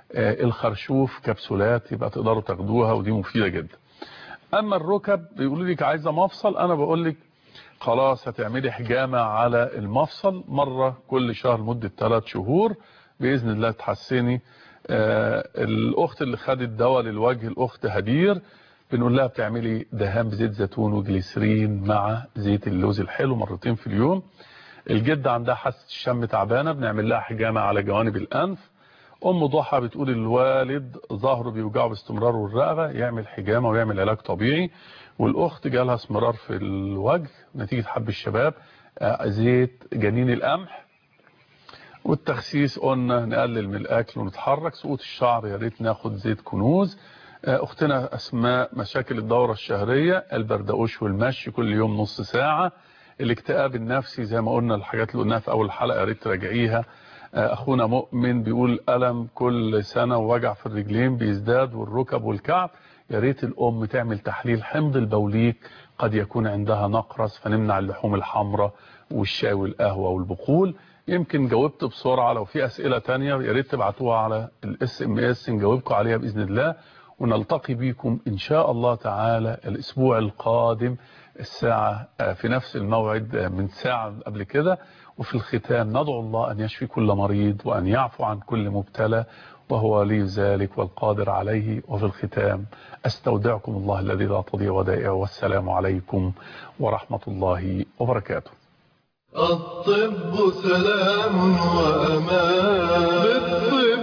الخرشوف كبسولات يبقى تقدروا تاخدوها ودي مفيدة جدا. اما الركب بيقولوا لك عايزة مفصل، انا بقول لك خلاص هتعملي حجامة على المفصل مرة كل شهر مدة ثلاث شهور بإذن الله تحسني. آه الأخت اللي خدت دواء للوجه الأخت هدير بنقول لها بتعملي دهان بزيت زيتون وجليسرين مع زيت اللوز الحلو مرتين في اليوم. الجد عندها حاسة الشم تعبانة بنعمل لها حجامة على جوانب الأنف. أم ضحى بتقول الوالد ظهره بيوجعه باستمرار والرقبة يعمل حجامة ويعمل علاج طبيعي. والأخت جالها اسمرار في الوجه نتيجة حب الشباب زيت جنين القمح. والتخسيس قلنا نقلل من الأكل ونتحرك. سقوط الشعر يا ريت ناخد زيت كنوز. أختنا أسماء مشاكل الدورة الشهرية البردقوش والمشي كل يوم نص ساعة. الاكتئاب النفسي زي ما قلنا الحاجات اللي قلناها في أول حلقة يا ريت تراجعيها. أخونا مؤمن بيقول ألم كل سنة ووجع في الرجلين بيزداد والركب والكعب. يا ريت الأم تعمل تحليل حمض البوليك قد يكون عندها نقرس فنمنع اللحوم الحمراء والشاي والقهوة والبقول. يمكن جاوبت بسرعة. لو في أسئلة تانية يا ريت تبعتوها على الاس ام اس نجاوبكم عليها بإذن الله. ونلتقي بكم إن شاء الله تعالى الأسبوع القادم الساعة في نفس الموعد من ساعة قبل كده. وفي الختام ندعو الله أن يشفي كل مريض وأن يعفو عن كل مبتلى وهو ولي ذلك والقادر عليه. وفي الختام أستودعكم الله الذي لا تضيع ودائعه والسلام عليكم ورحمة الله وبركاته.
الطب سلام وأمان.